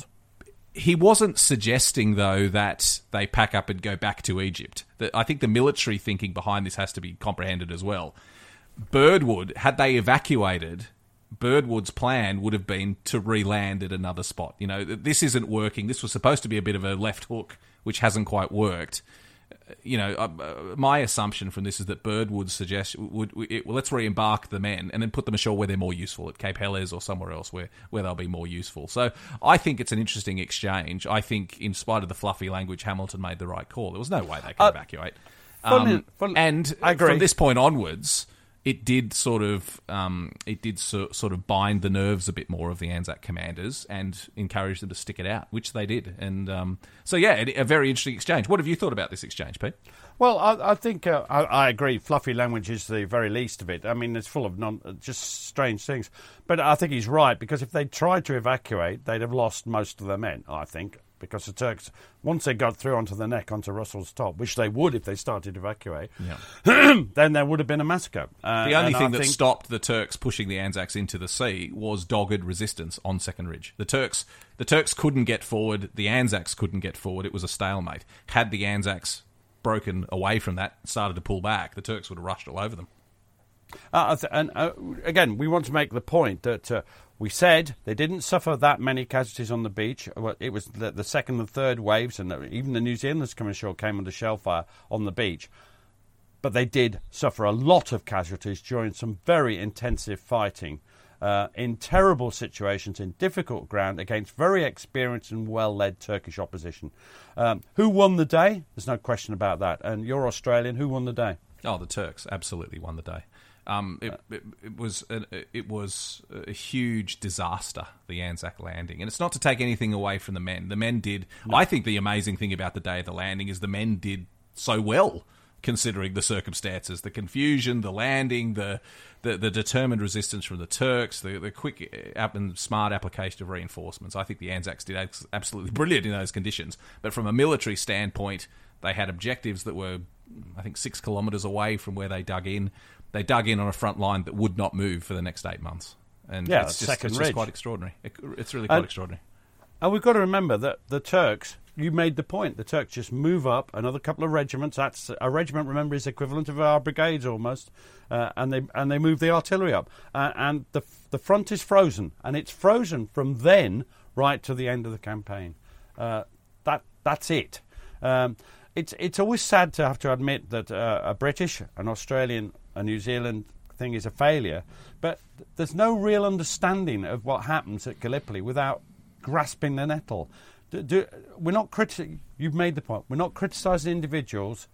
He wasn't suggesting, though, that they pack up and go back to Egypt. I think the military thinking behind this has to be comprehended as well. Birdwood, had they evacuated, Birdwood's plan would have been to re-land at another spot. You know, this isn't working. This was supposed to be a bit of a left hook, which hasn't quite worked. You know, uh, my assumption from this is that Birdwood suggest would it, well, let's re-embark the men and then put them ashore where they're more useful, at Cape Helles or somewhere else where, where they'll be more useful. So I think it's an interesting exchange. I think, in spite of the fluffy language, Hamilton made the right call. There was no way they could uh, evacuate. Um, fun, fun, and I agree. From this point onwards, it did sort of um, it did so, sort of bind the nerves a bit more of the Anzac commanders and encourage them to stick it out, which they did. And um, so, yeah, a very interesting exchange. What have you thought about this exchange, Pete? Well, I, I think uh, I, I agree. Fluffy language is the very least of it. I mean, it's full of non, just strange things. But I think he's right, because if they tried to evacuate, they'd have lost most of their men, I think. Because the Turks, once they got through onto the neck, onto Russell's Top, which they would if they started to evacuate, yeah. then there would have been a massacre. Uh, the only thing I that think... stopped the Turks pushing the Anzacs into the sea was dogged resistance on Second Ridge. The Turks, the Turks couldn't get forward. The Anzacs couldn't get forward. It was a stalemate. Had the Anzacs broken away from that, started to pull back, the Turks would have rushed all over them. Uh, and uh, again, we want to make the point that uh, we said they didn't suffer that many casualties on the beach. It was the, the second and third waves, and even the New Zealanders coming ashore came under shell fire on the beach. But they did suffer a lot of casualties during some very intensive fighting uh, in terrible situations, in difficult ground, against very experienced and well-led Turkish opposition. Um, who won the day? There's no question about that. And you're Australian. Who won the day? Oh, the Turks absolutely won the day. Um, it, it, it was a, it was a huge disaster, the Anzac landing, and it's not to take anything away from the men. The men did. No. I think the amazing thing about the day of the landing is the men did so well, considering the circumstances, the confusion, the landing, the the, the determined resistance from the Turks, the, the quick and smart application of reinforcements. I think the Anzacs did absolutely brilliant in those conditions. But from a military standpoint, they had objectives that were, I think, six kilometres away from where they dug in. They dug in on a front line that would not move for the next eight months. And yeah, it's, just, it's just quite extraordinary. It, it's really quite and, extraordinary. And we've got to remember that the Turks, you made the point, the Turks just move up another couple of regiments. That's a regiment, remember, is equivalent of our brigades almost. Uh, and they and they move the artillery up. Uh, and the the front is frozen. And it's frozen from then right to the end of the campaign. Uh, that That's it. Um, it's, it's always sad to have to admit that uh, a British, an Australian, a New Zealand thing is a failure, but there's no real understanding of what happens at Gallipoli without grasping the nettle. Do, do, we're not criti- You've made the point. We're not criticising individuals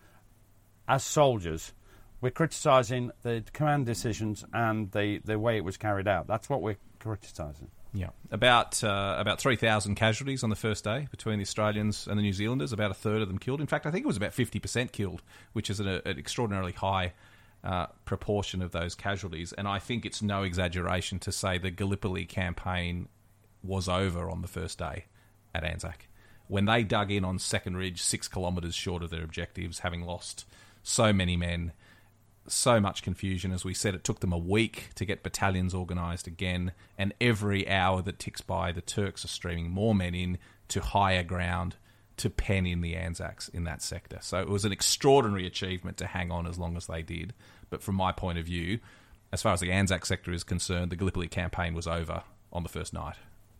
as soldiers. We're criticising the command decisions and the, the way it was carried out. That's what we're criticising. Yeah, about uh, about three thousand casualties on the first day between the Australians and the New Zealanders. About a third of them killed. In fact, I think it was about fifty percent killed, which is an, an extraordinarily high Uh, proportion of those casualties, and I think it's no exaggeration to say the Gallipoli campaign was over on the first day at Anzac. When they dug in on Second Ridge, six kilometres short of their objectives, having lost so many men, so much confusion. As we said, it took them a week to get battalions organised again, and every hour that ticks by, the Turks are streaming more men in to higher ground to pen in the Anzacs in that sector. So it was an extraordinary achievement to hang on as long as they did. But from my point of view, as far as the Anzac sector is concerned, the Gallipoli campaign was over on the first night.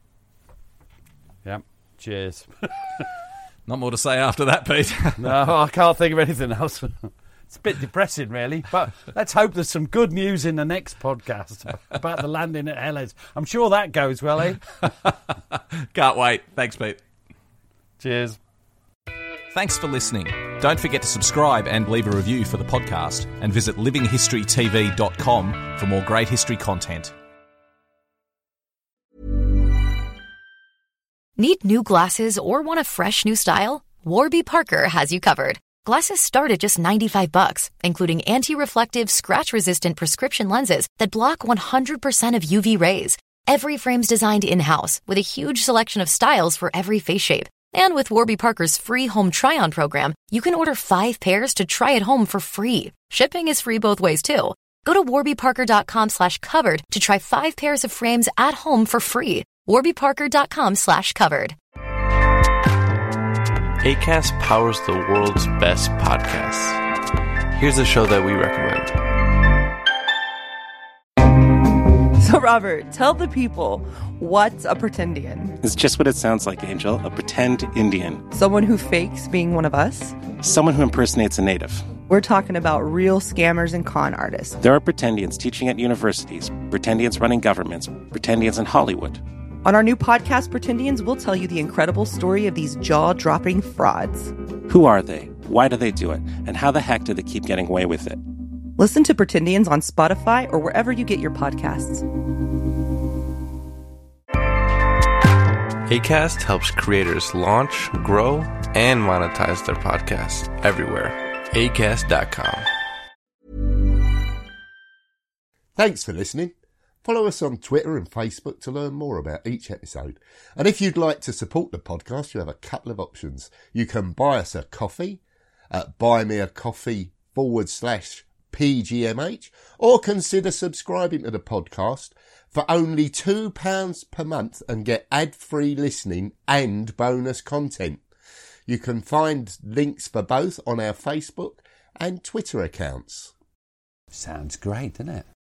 Yep. Cheers. Not more to say after that, Pete. No, I can't think of anything else. It's a bit depressing, really. But let's hope there's some good news in the next podcast about the landing at Helles. I'm sure that goes well, eh? Can't wait. Thanks, Pete. Cheers. Thanks for listening. Don't forget to subscribe and leave a review for the podcast, and visit living history t v dot com for more great history content. Need new glasses or want a fresh new style? Warby Parker has you covered. Glasses start at just ninety-five bucks, including anti-reflective, scratch-resistant prescription lenses that block one hundred percent of U V rays. Every frame's designed in-house with a huge selection of styles for every face shape. And with Warby Parker's free home try-on program, you can order five pairs to try at home for free. Shipping is free both ways, too. Go to warbyparker.com slash covered to try five pairs of frames at home for free. warbyparker.com slash covered. Acast powers the world's best podcasts. Here's a show that we recommend. So, Robert, tell the people, what's a pretendian? It's just what it sounds like, Angel. A pretend Indian. Someone who fakes being one of us? Someone who impersonates a native. We're talking about real scammers and con artists. There are pretendians teaching at universities, pretendians running governments, pretendians in Hollywood. On our new podcast, Pretendians, we'll tell you the incredible story of these jaw-dropping frauds. Who are they? Why do they do it? And how the heck do they keep getting away with it? Listen to Pretendians on Spotify or wherever you get your podcasts. Acast helps creators launch, grow, and monetize their podcasts everywhere. acast dot com. Thanks for listening. Follow us on Twitter and Facebook to learn more about each episode. And if you'd like to support the podcast, you have a couple of options. You can buy us a coffee at buymeacoffee forward slash PGMH, or consider subscribing to the podcast for only two pounds per month and get ad-free listening and bonus content. You can find links for both on our Facebook and Twitter accounts. Sounds great, doesn't it?